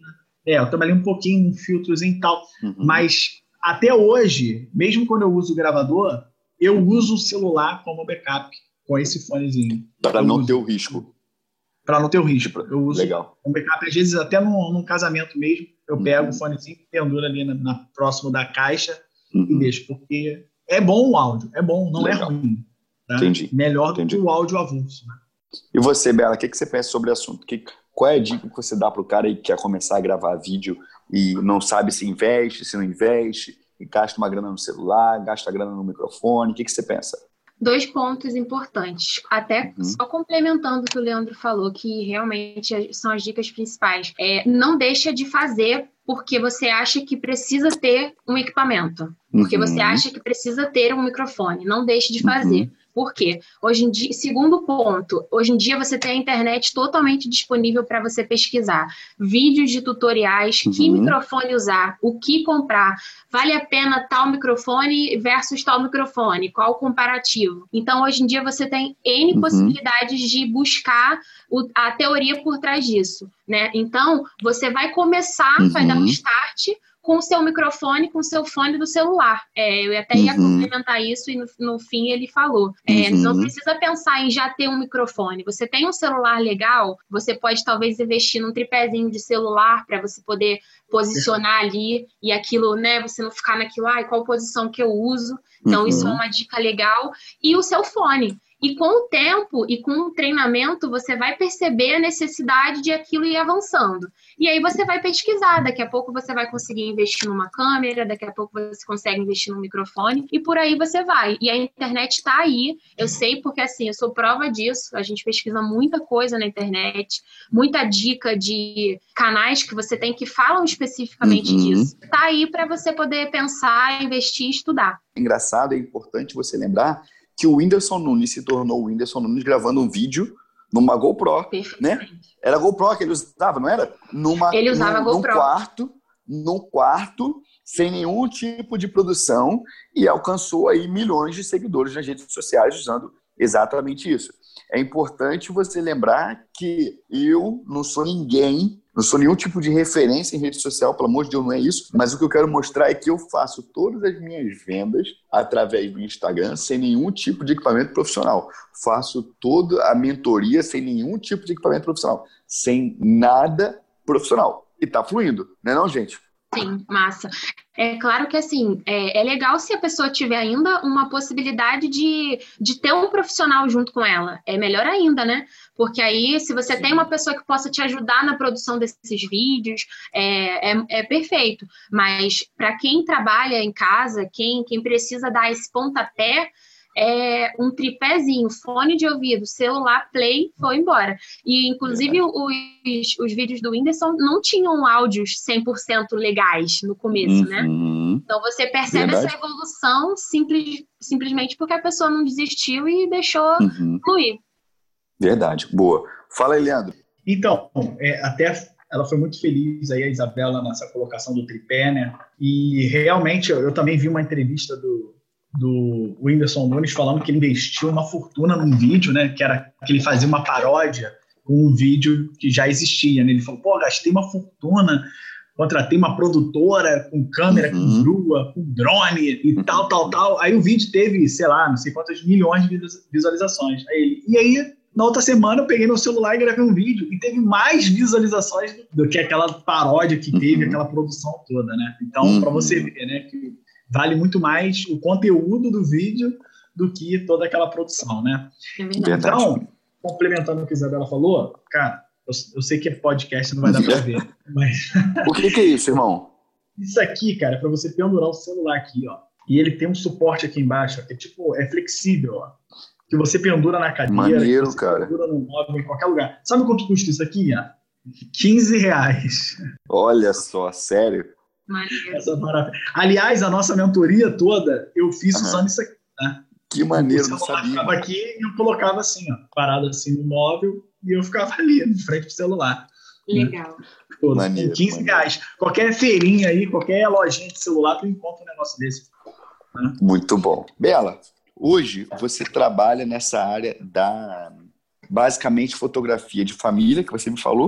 É, eu trabalhei um pouquinho em filtros e tal, Uhum. mas até hoje, mesmo quando eu uso o gravador, eu uso o celular como backup, com esse fonezinho. Para Eu não uso. ter o risco. Para não ter o risco. Eu uso Legal. um backup, às vezes até num, num casamento mesmo, eu pego o Uhum. fonezinho, penduro ali na, na, próximo da caixa e Uhum. deixo, porque é bom o áudio, é bom, não Legal. é ruim. Tá? Entendi. Melhor Entendi. do que o áudio avulso. Né? E você, Bela, o que, que você pensa sobre o assunto? Que, qual é a dica que você dá para o cara aí que quer começar a gravar vídeo e não sabe se investe, se não investe, e gasta uma grana no celular, gasta grana no microfone? O que, que você pensa? Dois pontos importantes, até Uhum. só complementando o que o Leandro falou, que realmente são as dicas principais. É, não deixa de fazer porque você acha que precisa ter um equipamento, porque Uhum. você acha que precisa ter um microfone. Não deixe de fazer. Uhum. Por quê? Hoje em dia, segundo ponto, hoje em dia você tem a internet totalmente disponível para você pesquisar vídeos de tutoriais, Uhum. que microfone usar, o que comprar, vale a pena tal microfone versus tal microfone, qual o comparativo. Então, hoje em dia você tem N Uhum. possibilidades de buscar o, a teoria por trás disso, né? Então, você vai começar, Uhum. vai dar um start com o seu microfone, com o seu fone do celular. É, eu até ia Uhum. complementar isso e no, no fim ele falou. É, Uhum. Não precisa pensar em já ter um microfone. Você tem um celular legal, você pode talvez investir num tripézinho de celular para você poder posicionar ali e aquilo, né, você não ficar naquilo, ai, qual posição que eu uso. Então, Uhum. isso é uma dica legal. E o seu fone. E com o tempo e com o treinamento, você vai perceber a necessidade de aquilo ir avançando. E aí você vai pesquisar. Daqui a pouco você vai conseguir investir numa câmera, daqui a pouco você consegue investir num microfone, e por aí você vai. E a internet está aí. Eu sei porque, assim, eu sou prova disso. A gente pesquisa muita coisa na internet, muita dica de canais que você tem que falam especificamente Uhum. disso. Está aí para você poder pensar, investir e estudar. Engraçado, é importante você lembrar que o Whindersson Nunes se tornou o Whindersson Nunes gravando um vídeo numa GoPro, né? Era a GoPro que ele usava, não era? Numa, ele usava num, GoPro. Num quarto, num quarto, sem nenhum tipo de produção, e alcançou aí milhões de seguidores nas redes sociais usando exatamente isso. É importante você lembrar que eu não sou ninguém, não sou nenhum tipo de referência em rede social, pelo amor de Deus, não é isso. Mas o que eu quero mostrar é que eu faço todas as minhas vendas através do Instagram sem nenhum tipo de equipamento profissional. Faço toda a mentoria sem nenhum tipo de equipamento profissional. Sem nada profissional. E tá fluindo, não é não, gente? Sim, massa. É claro que, assim, é, é legal se a pessoa tiver ainda uma possibilidade de, de ter um profissional junto com ela. É melhor ainda, né? Porque aí, se você Sim. tem uma pessoa que possa te ajudar na produção desses vídeos, é, é, é perfeito. Mas para quem trabalha em casa, quem, quem precisa dar esse pontapé, é um tripézinho, fone de ouvido, celular, play, foi embora. E, inclusive, os, os vídeos do Whindersson não tinham áudios cem por cento legais no começo, uhum. né? Então, você percebe Verdade. essa evolução simples, simplesmente porque a pessoa não desistiu e deixou uhum. fluir. Verdade. Boa. Fala aí, Leandro. Então, é, até ela foi muito feliz aí, a Isabela, nessa colocação do tripé, né? E, realmente, eu, eu também vi uma entrevista do do Whindersson Nunes falando que ele investiu uma fortuna num vídeo, né, que era que ele fazia uma paródia com um vídeo que já existia, né? Ele falou, pô, gastei uma fortuna, contratei uma produtora com câmera, uhum. com grua, com drone e tal, tal, tal. Aí o vídeo teve, sei lá, não sei quantas milhões de visualizações. Aí ele, e aí, na outra semana, eu peguei meu celular e gravei um vídeo e teve mais visualizações do que aquela paródia que teve, uhum. aquela produção toda, né? Então, uhum. para você ver, né, que vale muito mais o conteúdo do vídeo do que toda aquela produção, né? É então, complementando o que a Isabela falou, cara, eu, eu sei que é podcast, não vai dar pra ver, mas... O que, que é isso, irmão? Isso aqui, cara, é pra você pendurar o celular aqui, ó. E ele tem um suporte aqui embaixo, ó, que é tipo, é flexível, ó. Que você pendura na cadeira, Maneiro, que você cara. pendura no móvel, em qualquer lugar. Sabe quanto custa isso aqui, ó? quinze reais. Olha só, sério? Essa maravilha. Aliás, a nossa mentoria toda eu fiz uhum. usando isso aqui, né? Que maneiro, não sabia. Eu ficava aqui e eu colocava assim, ó, parado assim no móvel e eu ficava ali, de frente pro celular. Legal. Né? Todo, maneiro, com quinze reais. Qualquer feirinha aí, qualquer lojinha de celular, tu encontra um negócio desse. Né? Muito bom. Bela, hoje você trabalha nessa área da, basicamente, fotografia de família, que você me falou,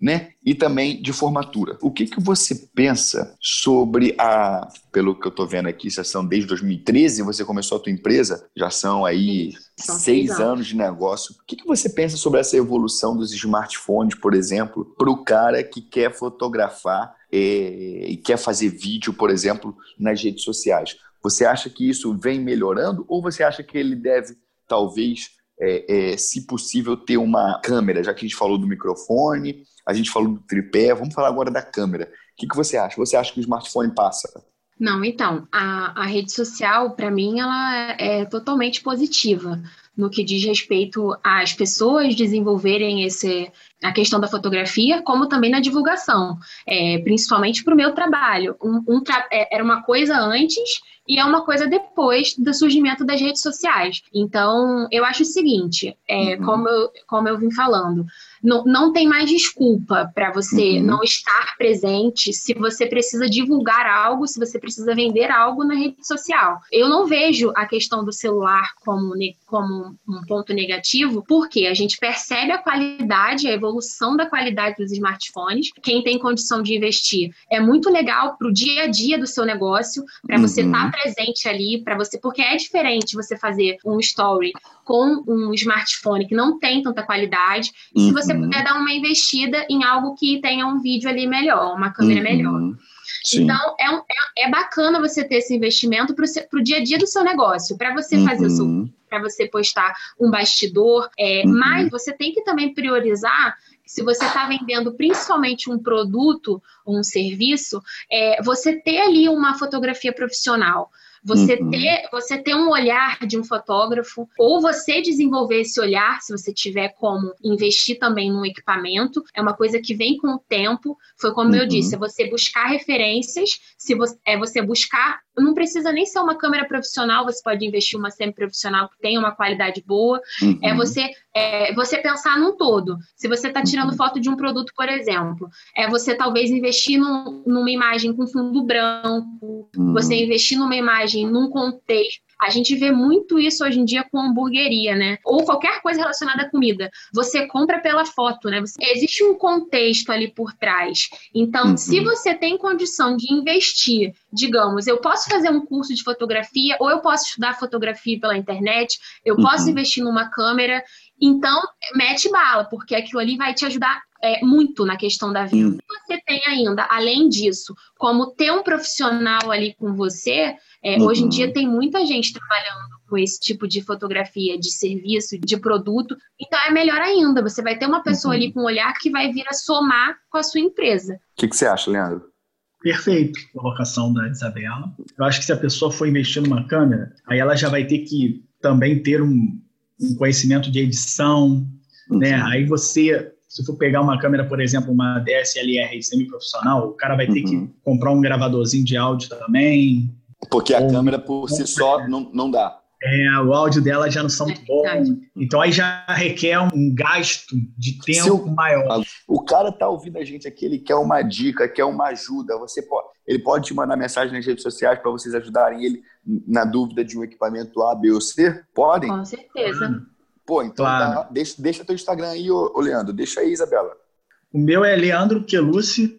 né? E também de formatura. O que, que você pensa sobre a... Pelo que eu estou vendo aqui, já são desde dois mil e treze, você começou a tua empresa, já são aí são seis anos. anos de negócio. O que, que você pensa sobre essa evolução dos smartphones, por exemplo, para o cara que quer fotografar é, e quer fazer vídeo, por exemplo, nas redes sociais? Você acha que isso vem melhorando ou você acha que ele deve, talvez, é, é, se possível, ter uma câmera? Já que a gente falou do microfone, a gente falou do tripé, vamos falar agora da câmera. O que, que você acha? Você acha que o smartphone passa? Não, então, a, a rede social, para mim, ela é totalmente positiva no que diz respeito às pessoas desenvolverem esse, a questão da fotografia, como também na divulgação, é, principalmente para o meu trabalho. Um, um tra- é, era uma coisa antes e é uma coisa depois do surgimento das redes sociais. Então, eu acho o seguinte, é, uhum. como, eu, como eu vim falando, não, não tem mais desculpa para você uhum. não estar presente se você precisa divulgar algo, se você precisa vender algo na rede social. Eu não vejo a questão do celular como, como um ponto negativo, porque a gente percebe a qualidade, a evolução da qualidade dos smartphones. Quem tem condição de investir é muito legal para o dia a dia do seu negócio, para você estar uhum. tá presente ali, para você, porque é diferente você fazer um story com um smartphone que não tem tanta qualidade, e uhum. se você puder dar uma investida em algo que tenha um vídeo ali melhor, uma câmera uhum. melhor. Sim. Então, é, um, é, é bacana você ter esse investimento para o dia a dia do seu negócio, para você uhum. fazer o seu, para você postar um bastidor, é, uhum. mas você tem que também priorizar, se você está vendendo principalmente um produto ou um serviço, é, você ter ali uma fotografia profissional. Você, uhum. ter, você ter um olhar de um fotógrafo, ou você desenvolver esse olhar, se você tiver como investir também num equipamento, é uma coisa que vem com o tempo, foi como uhum. eu disse, é você buscar referências, se você, é você buscar, não precisa nem ser uma câmera profissional, você pode investir uma semi-profissional que tenha uma qualidade boa, uhum. é, você, é você pensar num todo. Se você está tirando uhum. foto de um produto, por exemplo, é você talvez investir num, numa imagem com fundo branco, uhum. você investir numa imagem num contexto. A gente vê muito isso hoje em dia com hamburgueria, né? Ou qualquer coisa relacionada à comida. Você compra pela foto, né? Você... Existe um contexto ali por trás. Então, uhum. se você tem condição de investir, digamos, eu posso fazer um curso de fotografia, ou eu posso estudar fotografia pela internet, eu uhum. posso investir numa câmera, então, mete bala, porque aquilo ali vai te ajudar É, muito na questão da venda. Se você tem ainda, além disso, como ter um profissional ali com você, é, uhum. hoje em dia tem muita gente trabalhando com esse tipo de fotografia, de serviço, de produto, então é melhor ainda, você vai ter uma pessoa uhum. ali com um olhar que vai vir a somar com a sua empresa. O que, que você acha, Leandro? Perfeito, colocação da Isabela. Eu acho que se a pessoa for investir numa câmera, aí ela já vai ter que também ter um, um conhecimento de edição, uhum. né? Aí você... Se for pegar uma câmera, por exemplo, uma D S L R semi-profissional, o cara vai ter uhum. que comprar um gravadorzinho de áudio também. Porque a ou, câmera por si só não, não dá. É, o áudio dela já não são muito bom. Então aí já requer um gasto de tempo o, maior. O cara tá ouvindo a gente aqui, ele quer uma dica, quer uma ajuda. Você pode, ele pode te mandar mensagem nas redes sociais para vocês ajudarem ele na dúvida de um equipamento A, B ou C? Podem? Com certeza. Hum. Pô, então claro. dá, deixa, deixa teu Instagram aí, ô, ô Leandro. Deixa aí, Isabela. O meu é Leandro Quelucci,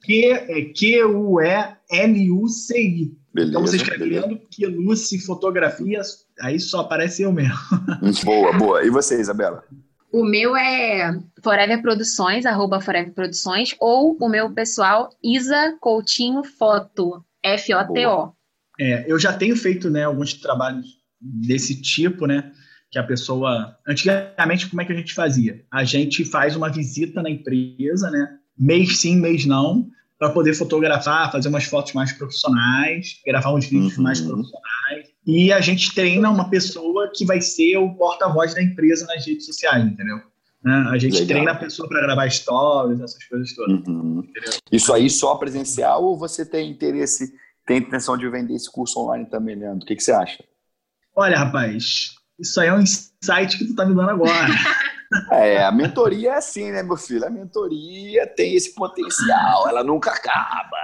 Q U E L U C I. Beleza, então você escreve Leandro Quelucci Fotografias, aí só aparece eu mesmo. Boa, boa. E você, Isabela? O meu é Forever Produções, arroba Forever Produções, ou o meu pessoal, Isa Coutinho Foto, F O T O. É, eu já tenho feito, né, alguns trabalhos desse tipo, né? Que a pessoa... Antigamente, como é que a gente fazia? A gente faz uma visita na empresa, né? Mês sim, mês não, para poder fotografar, fazer umas fotos mais profissionais, gravar uns vídeos uhum. mais profissionais. E a gente treina uma pessoa que vai ser o porta-voz da empresa nas redes sociais, entendeu? Né? A gente Legal. treina a pessoa para gravar stories, essas coisas todas. Uhum. Isso aí só presencial ou você tem interesse, tem intenção de vender esse curso online também, Leandro? O que, que você acha? Olha, rapaz... Isso aí é um insight que tu tá me dando agora. É, a mentoria é assim, né, meu filho? A mentoria tem esse potencial, ela nunca acaba.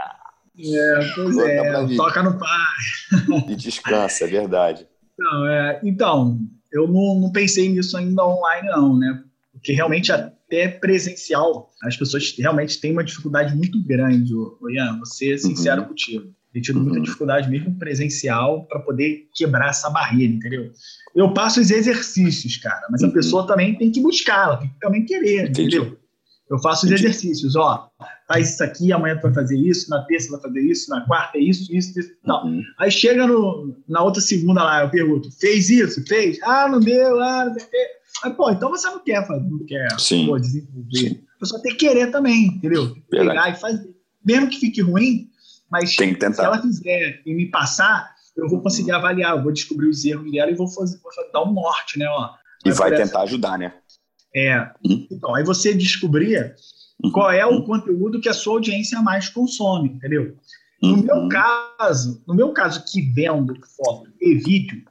É, pois Conta é, toca no pai. E descansa, é verdade. Não, é, então, eu não, não pensei nisso ainda online, não, né? Porque realmente até presencial, as pessoas realmente têm uma dificuldade muito grande, ô, ô Ian, vou ser sincero uhum. contigo. Tem tido muita dificuldade mesmo presencial para poder quebrar essa barreira, entendeu? Eu passo os exercícios, cara, mas a uhum. pessoa também tem que buscar, ela tem que também querer, Entendi. entendeu? Eu faço os Entendi. exercícios, ó, faz isso aqui, amanhã tu vai fazer isso, na terça vai fazer isso, na quarta é isso, isso, isso, tal. Uhum. Aí chega no, na outra segunda lá, eu pergunto, fez isso? Fez? Ah, não deu, ah, não deu. Aí, pô, então você não quer fazer, não quer pô, desenvolver. Sim. A pessoa tem que querer também, entendeu? Pegar e fazer. Mesmo que fique ruim, mas se ela fizer e me passar, eu vou conseguir avaliar, eu vou descobrir os erros dela e vou, fazer, vou dar um norte, né? Ó, e vai tentar essa... ajudar, né? É. Uhum. Então, aí você descobrir uhum. qual é o conteúdo que a sua audiência mais consome, entendeu? No uhum. meu caso, no meu caso que vendo foto e vídeo,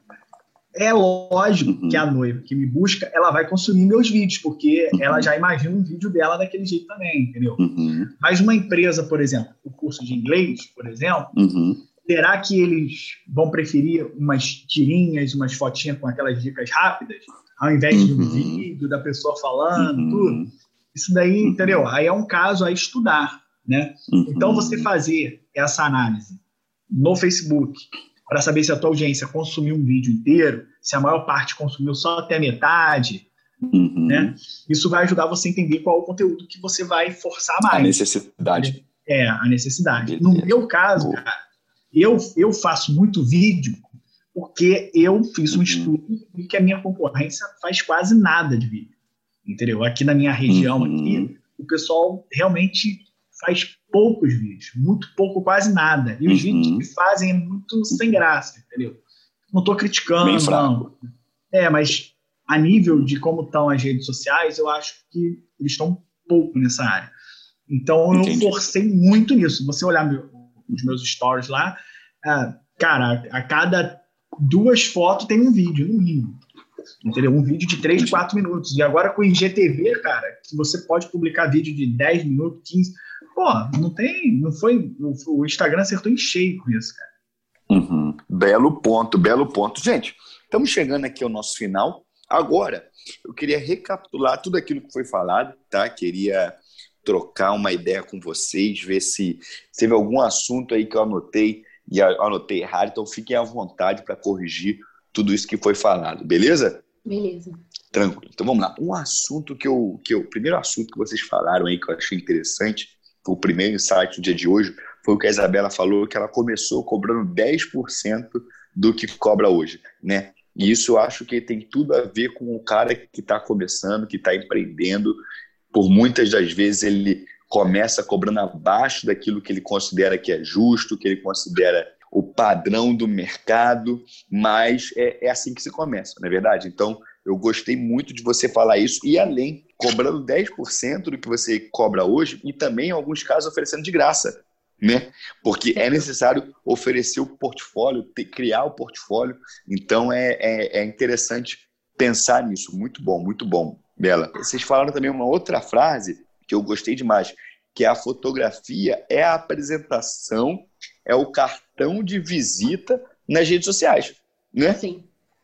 é lógico uhum. que a noiva que me busca, ela vai consumir meus vídeos, porque uhum. ela já imagina um vídeo dela daquele jeito também, entendeu? Uhum. Mas uma empresa, por exemplo, o curso de inglês, por exemplo, uhum. será que eles vão preferir umas tirinhas, umas fotinhas com aquelas dicas rápidas, ao invés de um uhum. vídeo da pessoa falando, uhum. tudo? Isso daí, uhum. entendeu? Aí é um caso a estudar, né? Uhum. Então, você fazer essa análise no Facebook, para saber se a tua audiência consumiu um vídeo inteiro, se a maior parte consumiu só até a metade, uhum. né? Isso vai ajudar você a entender qual é o conteúdo que você vai forçar mais. A necessidade. É, a necessidade. Beleza. No meu caso, cara, eu, eu faço muito vídeo porque eu fiz um uhum. estudo e que a minha concorrência faz quase nada de vídeo. Entendeu? Aqui na minha região, uhum. aqui, o pessoal realmente faz poucos vídeos, muito pouco, quase nada. E os uhum. vídeos que fazem é muito sem graça, entendeu? Não estou criticando, não. É, mas a nível de como estão as redes sociais, eu acho que eles estão pouco nessa área. Então, eu Entendi. forcei muito nisso. Você olhar meu, os meus stories lá, ah, cara, a cada duas fotos tem um vídeo, no mínimo. Entendeu? Um vídeo de três, quatro minutos. E agora com o I G T V, cara, que você pode publicar vídeo de dez minutos, quinze. Pô, não tem, não foi, o Instagram acertou em cheio com isso, cara. Uhum. Belo ponto, belo ponto. Gente, estamos chegando aqui ao nosso final. Agora, eu queria recapitular tudo aquilo que foi falado, tá? Queria trocar uma ideia com vocês, ver se teve algum assunto aí que eu anotei e anotei errado, então fiquem à vontade para corrigir tudo isso que foi falado, beleza? Beleza. Tranquilo. Então vamos lá. Um assunto que eu, que eu, o primeiro assunto que vocês falaram aí, que eu achei interessante, foi o primeiro insight do dia de hoje, foi o que a Isabela falou, que ela começou cobrando dez por cento do que cobra hoje, né? E isso eu acho que tem tudo a ver com o cara que está começando, que está empreendendo. Por muitas das vezes ele começa cobrando abaixo daquilo que ele considera que é justo, que ele considera o padrão do mercado, mas é, é assim que se começa, não é verdade? Então, eu gostei muito de você falar isso, e além, cobrando dez por cento do que você cobra hoje, e também, em alguns casos, oferecendo de graça, né? Porque é necessário oferecer o portfólio, ter, criar o portfólio, então é, é, é interessante pensar nisso. Muito bom, muito bom, Bela. Vocês falaram também uma outra frase que eu gostei demais, que a fotografia é a apresentação, é o cartão de visita nas redes sociais, né? Sim.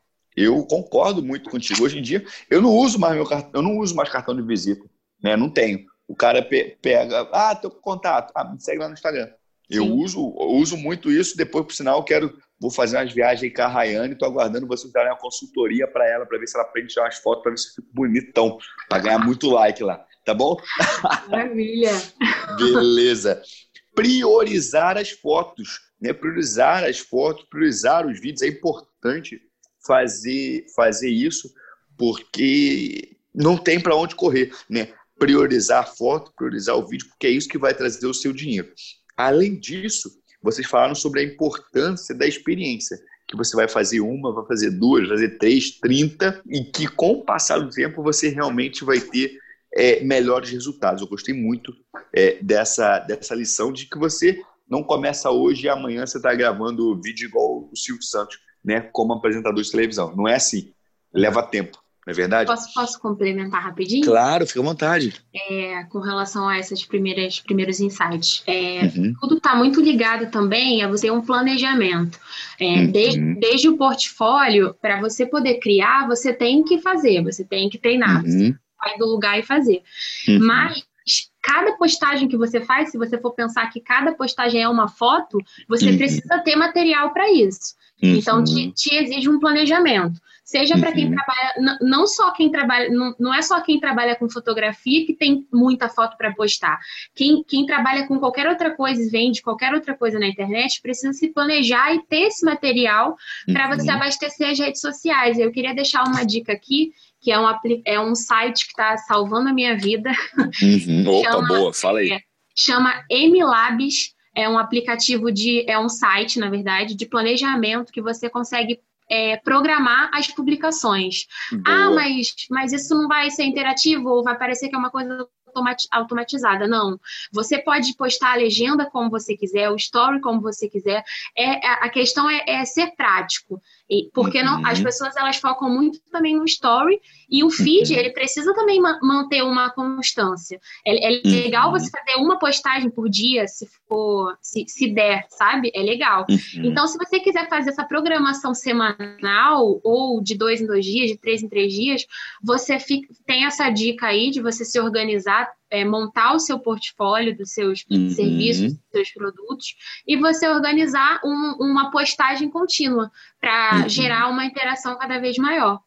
Eu concordo muito contigo. Hoje em dia, eu não uso mais meu cartão, eu não uso mais cartão de visita, né? Não tenho. O cara pe- pega, ah, teu contato, ah, me segue lá no Instagram. Eu uso, eu uso muito isso. Depois, por sinal, eu quero, vou fazer umas viagens com a Rayane, estou aguardando você dar uma consultoria para ela, para ver se ela aprende a tirar umas fotos, para ver se eu fico bonitão, para ganhar muito like lá, tá bom? Maravilha. Beleza. Priorizar as fotos, né? Priorizar as fotos, priorizar os vídeos, é importante fazer, fazer isso, porque não tem para onde correr, né? Priorizar a foto, priorizar o vídeo, porque é isso que vai trazer o seu dinheiro. Além disso, vocês falaram sobre a importância da experiência, que você vai fazer uma, vai fazer duas, vai fazer três, trinta, e que com o passar do tempo você realmente vai ter é, melhores resultados. Eu gostei muito é, dessa, dessa lição de que você não começa hoje e amanhã você está gravando vídeo igual o Silvio Santos, né, como apresentador de televisão. Não é assim. Leva tempo. Não é verdade? Posso, posso complementar rapidinho? Claro, fica à vontade. É, com relação a esses primeiros, primeiros insights. É, uhum. Tudo está muito ligado também a você ter um planejamento. É, uhum. desde, desde o portfólio, para você poder criar, você tem que fazer, você tem que treinar. Uhum. sair do lugar e fazer. Uhum. Mas cada postagem que você faz, se você for pensar que cada postagem é uma foto, você uhum. precisa ter material para isso. Uhum. Então, te, te exige um planejamento. Seja para quem trabalha, não só quem trabalha, não, não é só quem trabalha com fotografia que tem muita foto para postar. Quem, quem trabalha com qualquer outra coisa e vende qualquer outra coisa na internet precisa se planejar e ter esse material para uhum. você abastecer as redes sociais. Eu queria deixar uma dica aqui, que é um, é um site que está salvando a minha vida. Uhum. Opa, chama, boa, fala aí. É, chama MLabs, é um aplicativo de, é um site, na verdade, de planejamento que você consegue É, programar as publicações. Boa. Ah, mas, mas isso não vai ser interativo ou vai parecer que é uma coisa automatizada. Não. Você pode postar a legenda como você quiser, o story como você quiser. É, a questão é, é ser prático. E, porque uhum. não, as pessoas elas focam muito também no story e o feed, uhum. ele precisa também ma- manter uma constância. É, é legal uhum. você fazer uma postagem por dia, se for, se, se der, sabe? É legal. Uhum. Então, se você quiser fazer essa programação semanal ou de dois em dois dias, de três em três dias, você fica, tem essa dica aí de você se organizar, é, montar o seu portfólio dos seus uhum. serviços, dos seus produtos, e você organizar um, uma postagem contínua para uhum. gerar uma interação cada vez maior.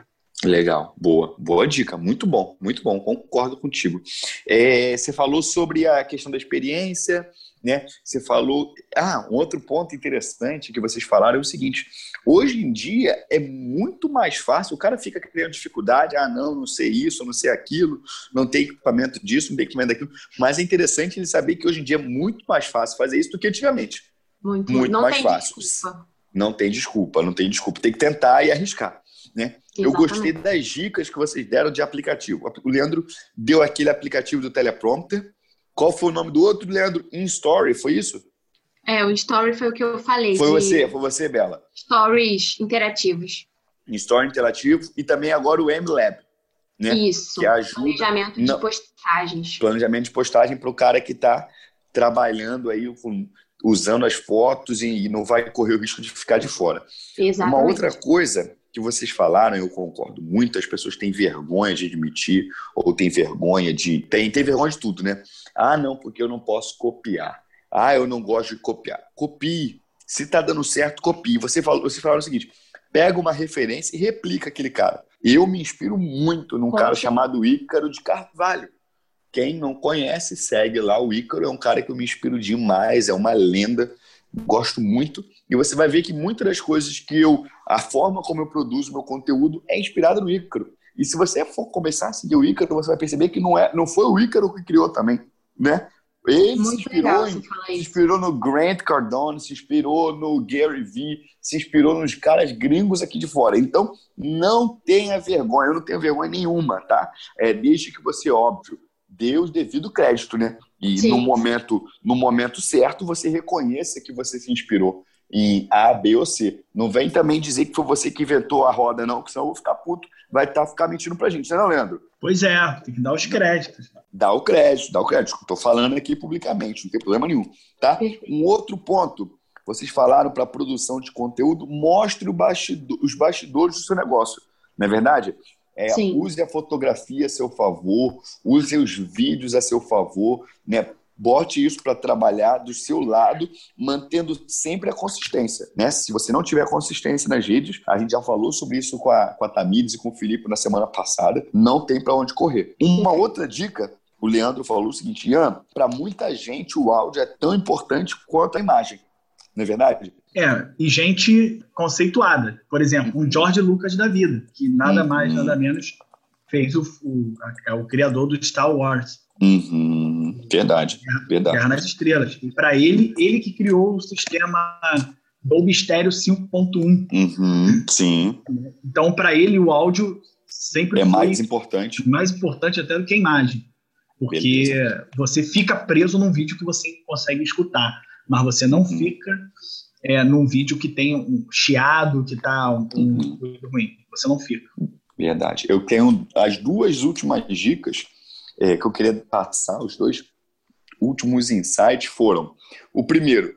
Legal, boa, boa dica, muito bom, muito bom, concordo contigo. É, você falou sobre a questão da experiência, né? Você falou... Ah, um outro ponto interessante que vocês falaram é o seguinte, hoje em dia é muito mais fácil, o cara fica criando dificuldade, ah, não, não sei isso, não sei aquilo, não tem equipamento disso, não tem equipamento daquilo, mas é interessante ele saber que hoje em dia é muito mais fácil fazer isso do que antigamente. Muito, muito não mais tem fácil. Desculpa. Não tem desculpa, não tem desculpa, tem que tentar e arriscar, né? Eu gostei das dicas que vocês deram de aplicativo. O Leandro deu aquele aplicativo do teleprompter. Qual foi o nome do outro, Leandro? InStory, foi isso? É, o InStory foi o que eu falei. Foi você, foi você, Bela. Stories interativos. InStory interativo e também agora o MLab, né? Isso, que ajuda... planejamento de postagens. Planejamento de postagem para o cara que está trabalhando aí com... usando as fotos e não vai correr o risco de ficar de fora. Exatamente. Uma outra coisa que vocês falaram, eu concordo muito, as pessoas têm vergonha de admitir, ou têm vergonha de... Tem, tem vergonha de tudo, né? Ah, não, porque eu não posso copiar. Ah, eu não gosto de copiar. Copie. Se tá dando certo, copie. Você falou, você falou o seguinte, pega uma referência e replica aquele cara. Eu me inspiro muito num Como cara que? chamado Ícaro de Carvalho. Quem não conhece, segue lá. O Ícaro é um cara que eu me inspiro demais, é uma lenda, gosto muito. E você vai ver que muitas das coisas que eu... A forma como eu produzo meu conteúdo é inspirada no Ícaro. E se você for começar a seguir o Ícaro, você vai perceber que não, é, não foi o Ícaro que criou também, né? Ele muito se inspirou, em, se inspirou no Grant Cardone, se inspirou no Gary Vee, se inspirou nos caras gringos aqui de fora. Então, não tenha vergonha. Eu não tenho vergonha nenhuma, tá? É, desde que você, óbvio, dê o devido crédito, né? E no momento, no momento certo, você reconheça que você se inspirou em A, B ou C. Não vem também dizer que foi você que inventou a roda, não, que senão eu vou ficar puto, vai tá, ficar mentindo pra gente, não é, Leandro? Pois é, tem que dar os créditos. Dá o crédito, dá o crédito. Estou falando aqui publicamente, não tem problema nenhum, tá? Um outro ponto, vocês falaram para a produção de conteúdo, mostre o bastidor, os bastidores do seu negócio, não é verdade? É, use a fotografia a seu favor, use os vídeos a seu favor, né? Bote isso para trabalhar do seu lado, mantendo sempre a consistência, né? Se você não tiver consistência nas redes, a gente já falou sobre isso com a, com a Tamires e com o Filipe na semana passada, não tem para onde correr. Uma outra dica, o Leandro falou o seguinte, Ian, para muita gente o áudio é tão importante quanto a imagem, não é verdade? É, e gente conceituada. Por exemplo, um George Lucas da vida, que nada mais, nada menos fez o, o, é o criador do Star Wars. Uhum. Verdade, Guerra, verdade. Guerra nas Estrelas. E para ele, ele que criou o sistema Dolby Stereo cinco ponto um. Uhum. Sim. Então, para ele, o áudio sempre é foi mais importante. Mais importante até do que a imagem. Porque Beleza. Você fica preso num vídeo que você consegue escutar, mas você não uhum. fica é, num vídeo que tem um chiado, que está um, um uhum. ruído ruim. Você não fica. Verdade. Eu tenho as duas últimas dicas É, que eu queria passar, os dois últimos insights foram: o primeiro,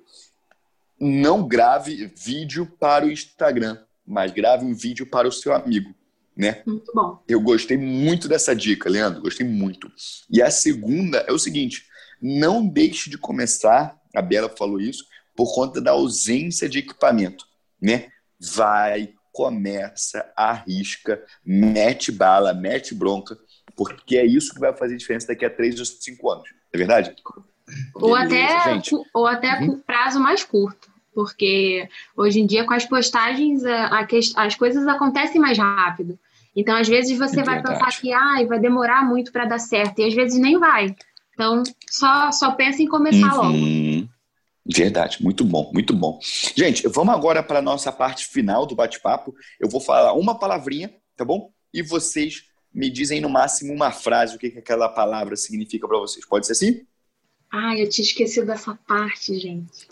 não grave vídeo para o Instagram, mas grave um vídeo para o seu amigo, né? Muito bom. Eu gostei muito dessa dica, Leandro, gostei muito. E a segunda é o seguinte, não deixe de começar, a Bela falou isso, por conta da ausência de equipamento, né? Vai, começa, arrisca, mete bala, mete bronca, porque é isso que vai fazer diferença daqui a três ou cinco anos. É verdade? Ou Beleza, até, gente. ou até Uhum. com prazo mais curto. Porque hoje em dia, com as postagens, a, a que, as coisas acontecem mais rápido. Então, às vezes, você É vai verdade. pensar que ah, vai demorar muito para dar certo. E às vezes nem vai. Então, só, só pensa em começar logo. Uhum. Verdade, muito bom, muito bom. Gente, vamos agora para a nossa parte final do bate-papo. Eu vou falar uma palavrinha, tá bom? E vocês me dizem no máximo uma frase, o que, que aquela palavra significa para vocês. Pode ser assim? Ai, eu tinha esquecido dessa parte, gente.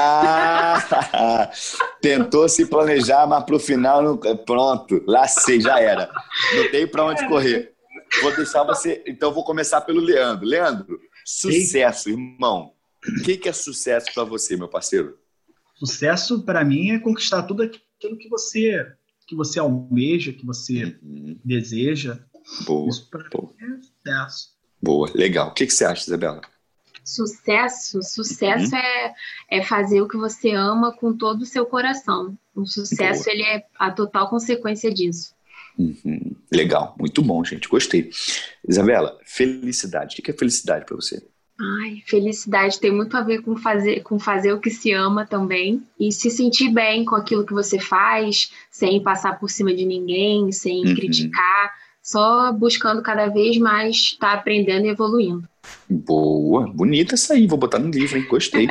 Ah! Tentou se planejar, mas pro final, não... pronto, lacei, já era. Não tem para onde correr. Vou deixar você... Então, vou começar pelo Leandro. Leandro, sucesso, irmão. O que, que é sucesso para você, meu parceiro? Sucesso, para mim, é conquistar tudo aquilo que você, que você almeja, que você Uhum. deseja. Boa, Isso para boa. mim é sucesso. Boa, legal. O que, que você acha, Isabela? Sucesso, sucesso Uhum. é, é fazer o que você ama com todo o seu coração. O sucesso, Boa. ele é a total consequência disso. Uhum. Legal, muito bom, gente. Gostei. Isabela, felicidade. O que é felicidade para você? Ai, felicidade tem muito a ver com fazer, com fazer o que se ama também e se sentir bem com aquilo que você faz, sem passar por cima de ninguém, sem Uhum. criticar, só buscando cada vez mais estar aprendendo e evoluindo. Boa, bonita essa aí. Vou botar no livro, hein? Gostei.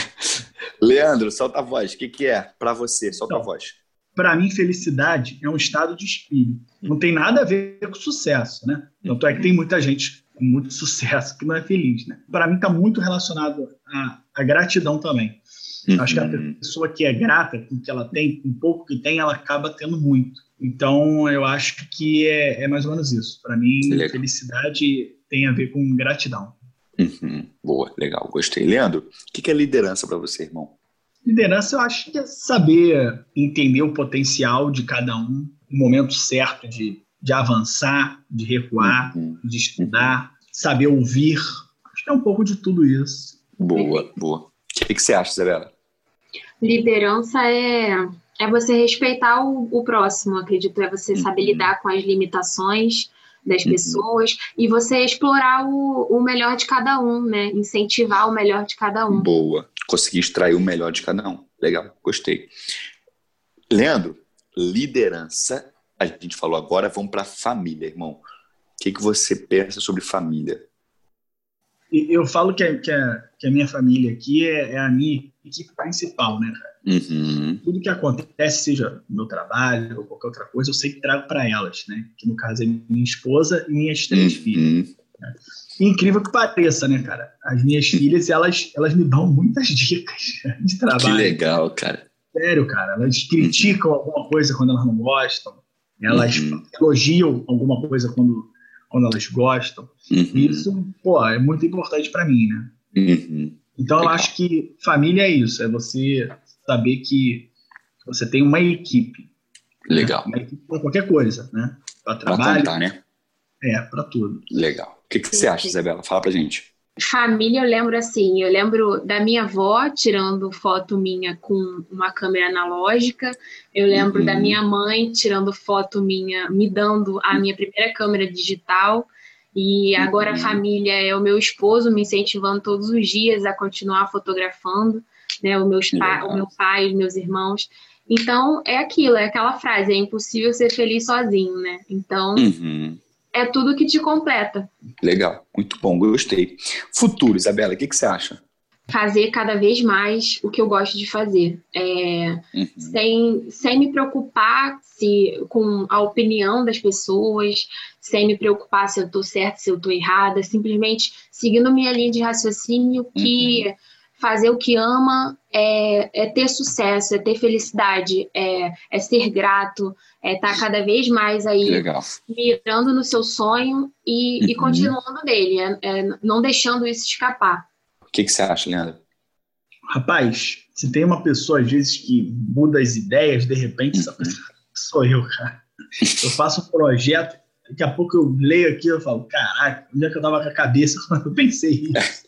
Leandro, solta a voz. O que, que é para você? Solta Então, a voz. Para mim, felicidade é um estado de espírito. Não tem nada a ver com sucesso, né? Tanto é que tem muita gente com muito sucesso que não é feliz, né? Para mim, está muito relacionado à, à gratidão também. Uhum. Acho que a pessoa que é grata com o que ela tem, com o pouco que tem, ela acaba tendo muito. Então, eu acho que é, é mais ou menos isso. Para mim, Legal. felicidade tem a ver com gratidão. Uhum. Boa, legal, gostei. Leandro, o que, que é liderança para você, irmão? Liderança, eu acho que é saber entender o potencial de cada um, o momento certo de, de avançar, de recuar, Uhum. de estudar, saber ouvir. Acho que é um pouco de tudo isso. Boa, boa. O que, que você acha, Isabela? Liderança é, é você respeitar o, o próximo, acredito, é você saber Uhum. lidar com as limitações das Uhum. pessoas e você explorar o, o melhor de cada um, né? Incentivar o melhor de cada um. Boa. Conseguir extrair o melhor de cada um. Legal, gostei. Leandro, liderança. A gente falou agora, vamos para família, irmão. O que, que você pensa sobre família? E eu falo que a, que a, que a minha família aqui é, é a minha equipe principal, né, cara? Uhum. Tudo que acontece, seja no meu trabalho ou qualquer outra coisa, eu sempre trago para elas, né? Que no caso é minha esposa e minhas três Uhum. filhas. Né? Incrível que pareça, né, cara? As minhas filhas, elas, elas me dão muitas dicas de trabalho. Que legal, cara. Sério, cara. Elas criticam alguma coisa quando elas não gostam. Elas Uhum. elogiam alguma coisa quando, quando elas gostam. Uhum. E isso, pô, é muito importante para mim, né? Uhum. Então, Legal. eu acho que família é isso. É você saber que você tem uma equipe. Legal. Né? Uma equipe para qualquer coisa, né? Para Pra trabalho. contar, né? É, para tudo. Legal. O que, que você acha, Isabela? Fala pra gente. Família, eu lembro assim, eu lembro da minha avó tirando foto minha com uma câmera analógica, eu lembro Uhum. da minha mãe tirando foto minha, me dando a minha primeira câmera digital, e agora Uhum. a família é o meu esposo me incentivando todos os dias a continuar fotografando, né, o, meus pa- Legal. o meu pai, os meus irmãos. Então, é aquilo, é aquela frase, é impossível ser feliz sozinho, né? Então, Uhum. é tudo que te completa. Legal. Muito bom, gostei. Futuro, Isabela, o que, que você acha? Fazer cada vez mais o que eu gosto de fazer. É, Uhum. sem, sem me preocupar se, com a opinião das pessoas, sem me preocupar se eu estou certa, se eu estou errada, simplesmente seguindo minha linha de raciocínio que Uhum. fazer o que ama é, é ter sucesso, é ter felicidade, é, é ser grato, é estar cada vez mais aí Legal. mirando no seu sonho e, e Uhum. continuando nele, é, é, não deixando isso escapar. O que, que você acha, Leandro? Rapaz, se tem uma pessoa, às vezes, que muda as ideias, de repente, essa pessoa sou eu, cara. Eu faço um projeto, daqui a pouco eu leio aqui, eu falo, caraca, onde é que eu tava com a cabeça quando eu pensei isso?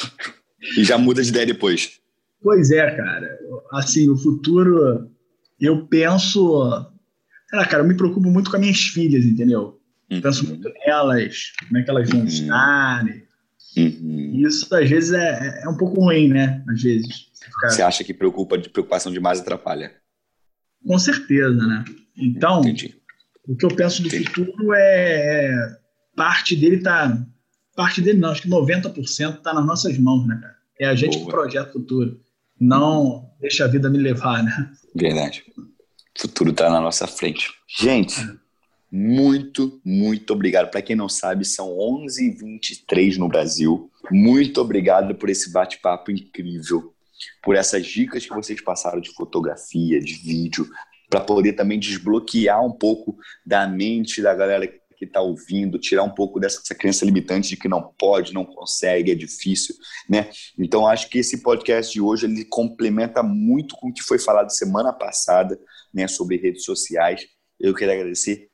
E já muda de ideia depois. Pois é, cara. Assim, o futuro, eu penso... Ah, cara, eu me preocupo muito com as minhas filhas, entendeu? Uhum. Penso muito nelas, como é que elas vão uhum. estar. Uhum. E isso, às vezes, é, é um pouco ruim, né? Às vezes. Ficar... Você acha que preocupa, de preocupação demais atrapalha? Com certeza, né? Então, Entendi. o que eu penso do Entendi. futuro é... Parte dele tá... Parte dele não, acho que noventa por cento tá nas nossas mãos, né, cara? É a gente Boa. que projeta o futuro. Não deixa a vida me levar, né? Verdade. O futuro tá na nossa frente. Gente... É. Muito, muito obrigado. Para quem não sabe, são onze e vinte e três no Brasil. Muito obrigado por esse bate-papo incrível, por essas dicas que vocês passaram de fotografia, de vídeo, para poder também desbloquear um pouco da mente da galera que está ouvindo, tirar um pouco dessa crença limitante de que não pode, não consegue, é difícil, né? Então, acho que esse podcast de hoje ele complementa muito com o que foi falado semana passada, né, sobre redes sociais. Eu quero agradecer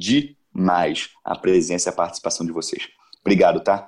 demais a presença e a participação de vocês. Obrigado, tá?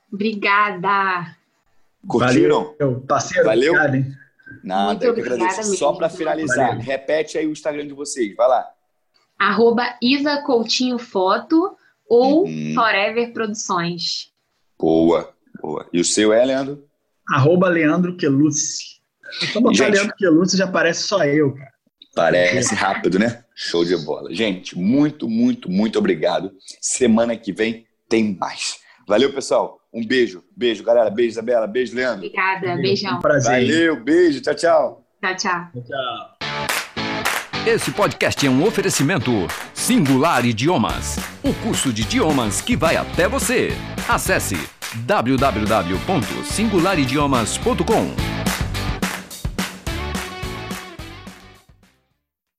Obrigada. Curtiram? Valeu, parceiro. Valeu? Obrigado, hein? Nada, Muito eu que obrigada agradeço. mesmo. Só para finalizar, Valeu. repete aí o Instagram de vocês. Vai lá. Arroba Isa Coutinho Foto ou Uhum. Forever Produções. Boa, boa. E o seu é, Leandro? Arroba Leandro Quelucci. Só botar Gente, Leandro Quelucci já parece só eu, cara. Parece rápido, né? Show de bola. Gente, muito, muito, muito obrigado. Semana que vem tem mais. Valeu, pessoal. Um beijo. Beijo, galera. Beijo, Isabela. Beijo, Leandro. Obrigada. Beijão. Um prazer. Valeu, beijo. Tchau, tchau. Tchau, tchau. Tchau. Esse podcast é um oferecimento Singular Idiomas, o curso de idiomas que vai até você. Acesse w w w ponto singular idiomas ponto com.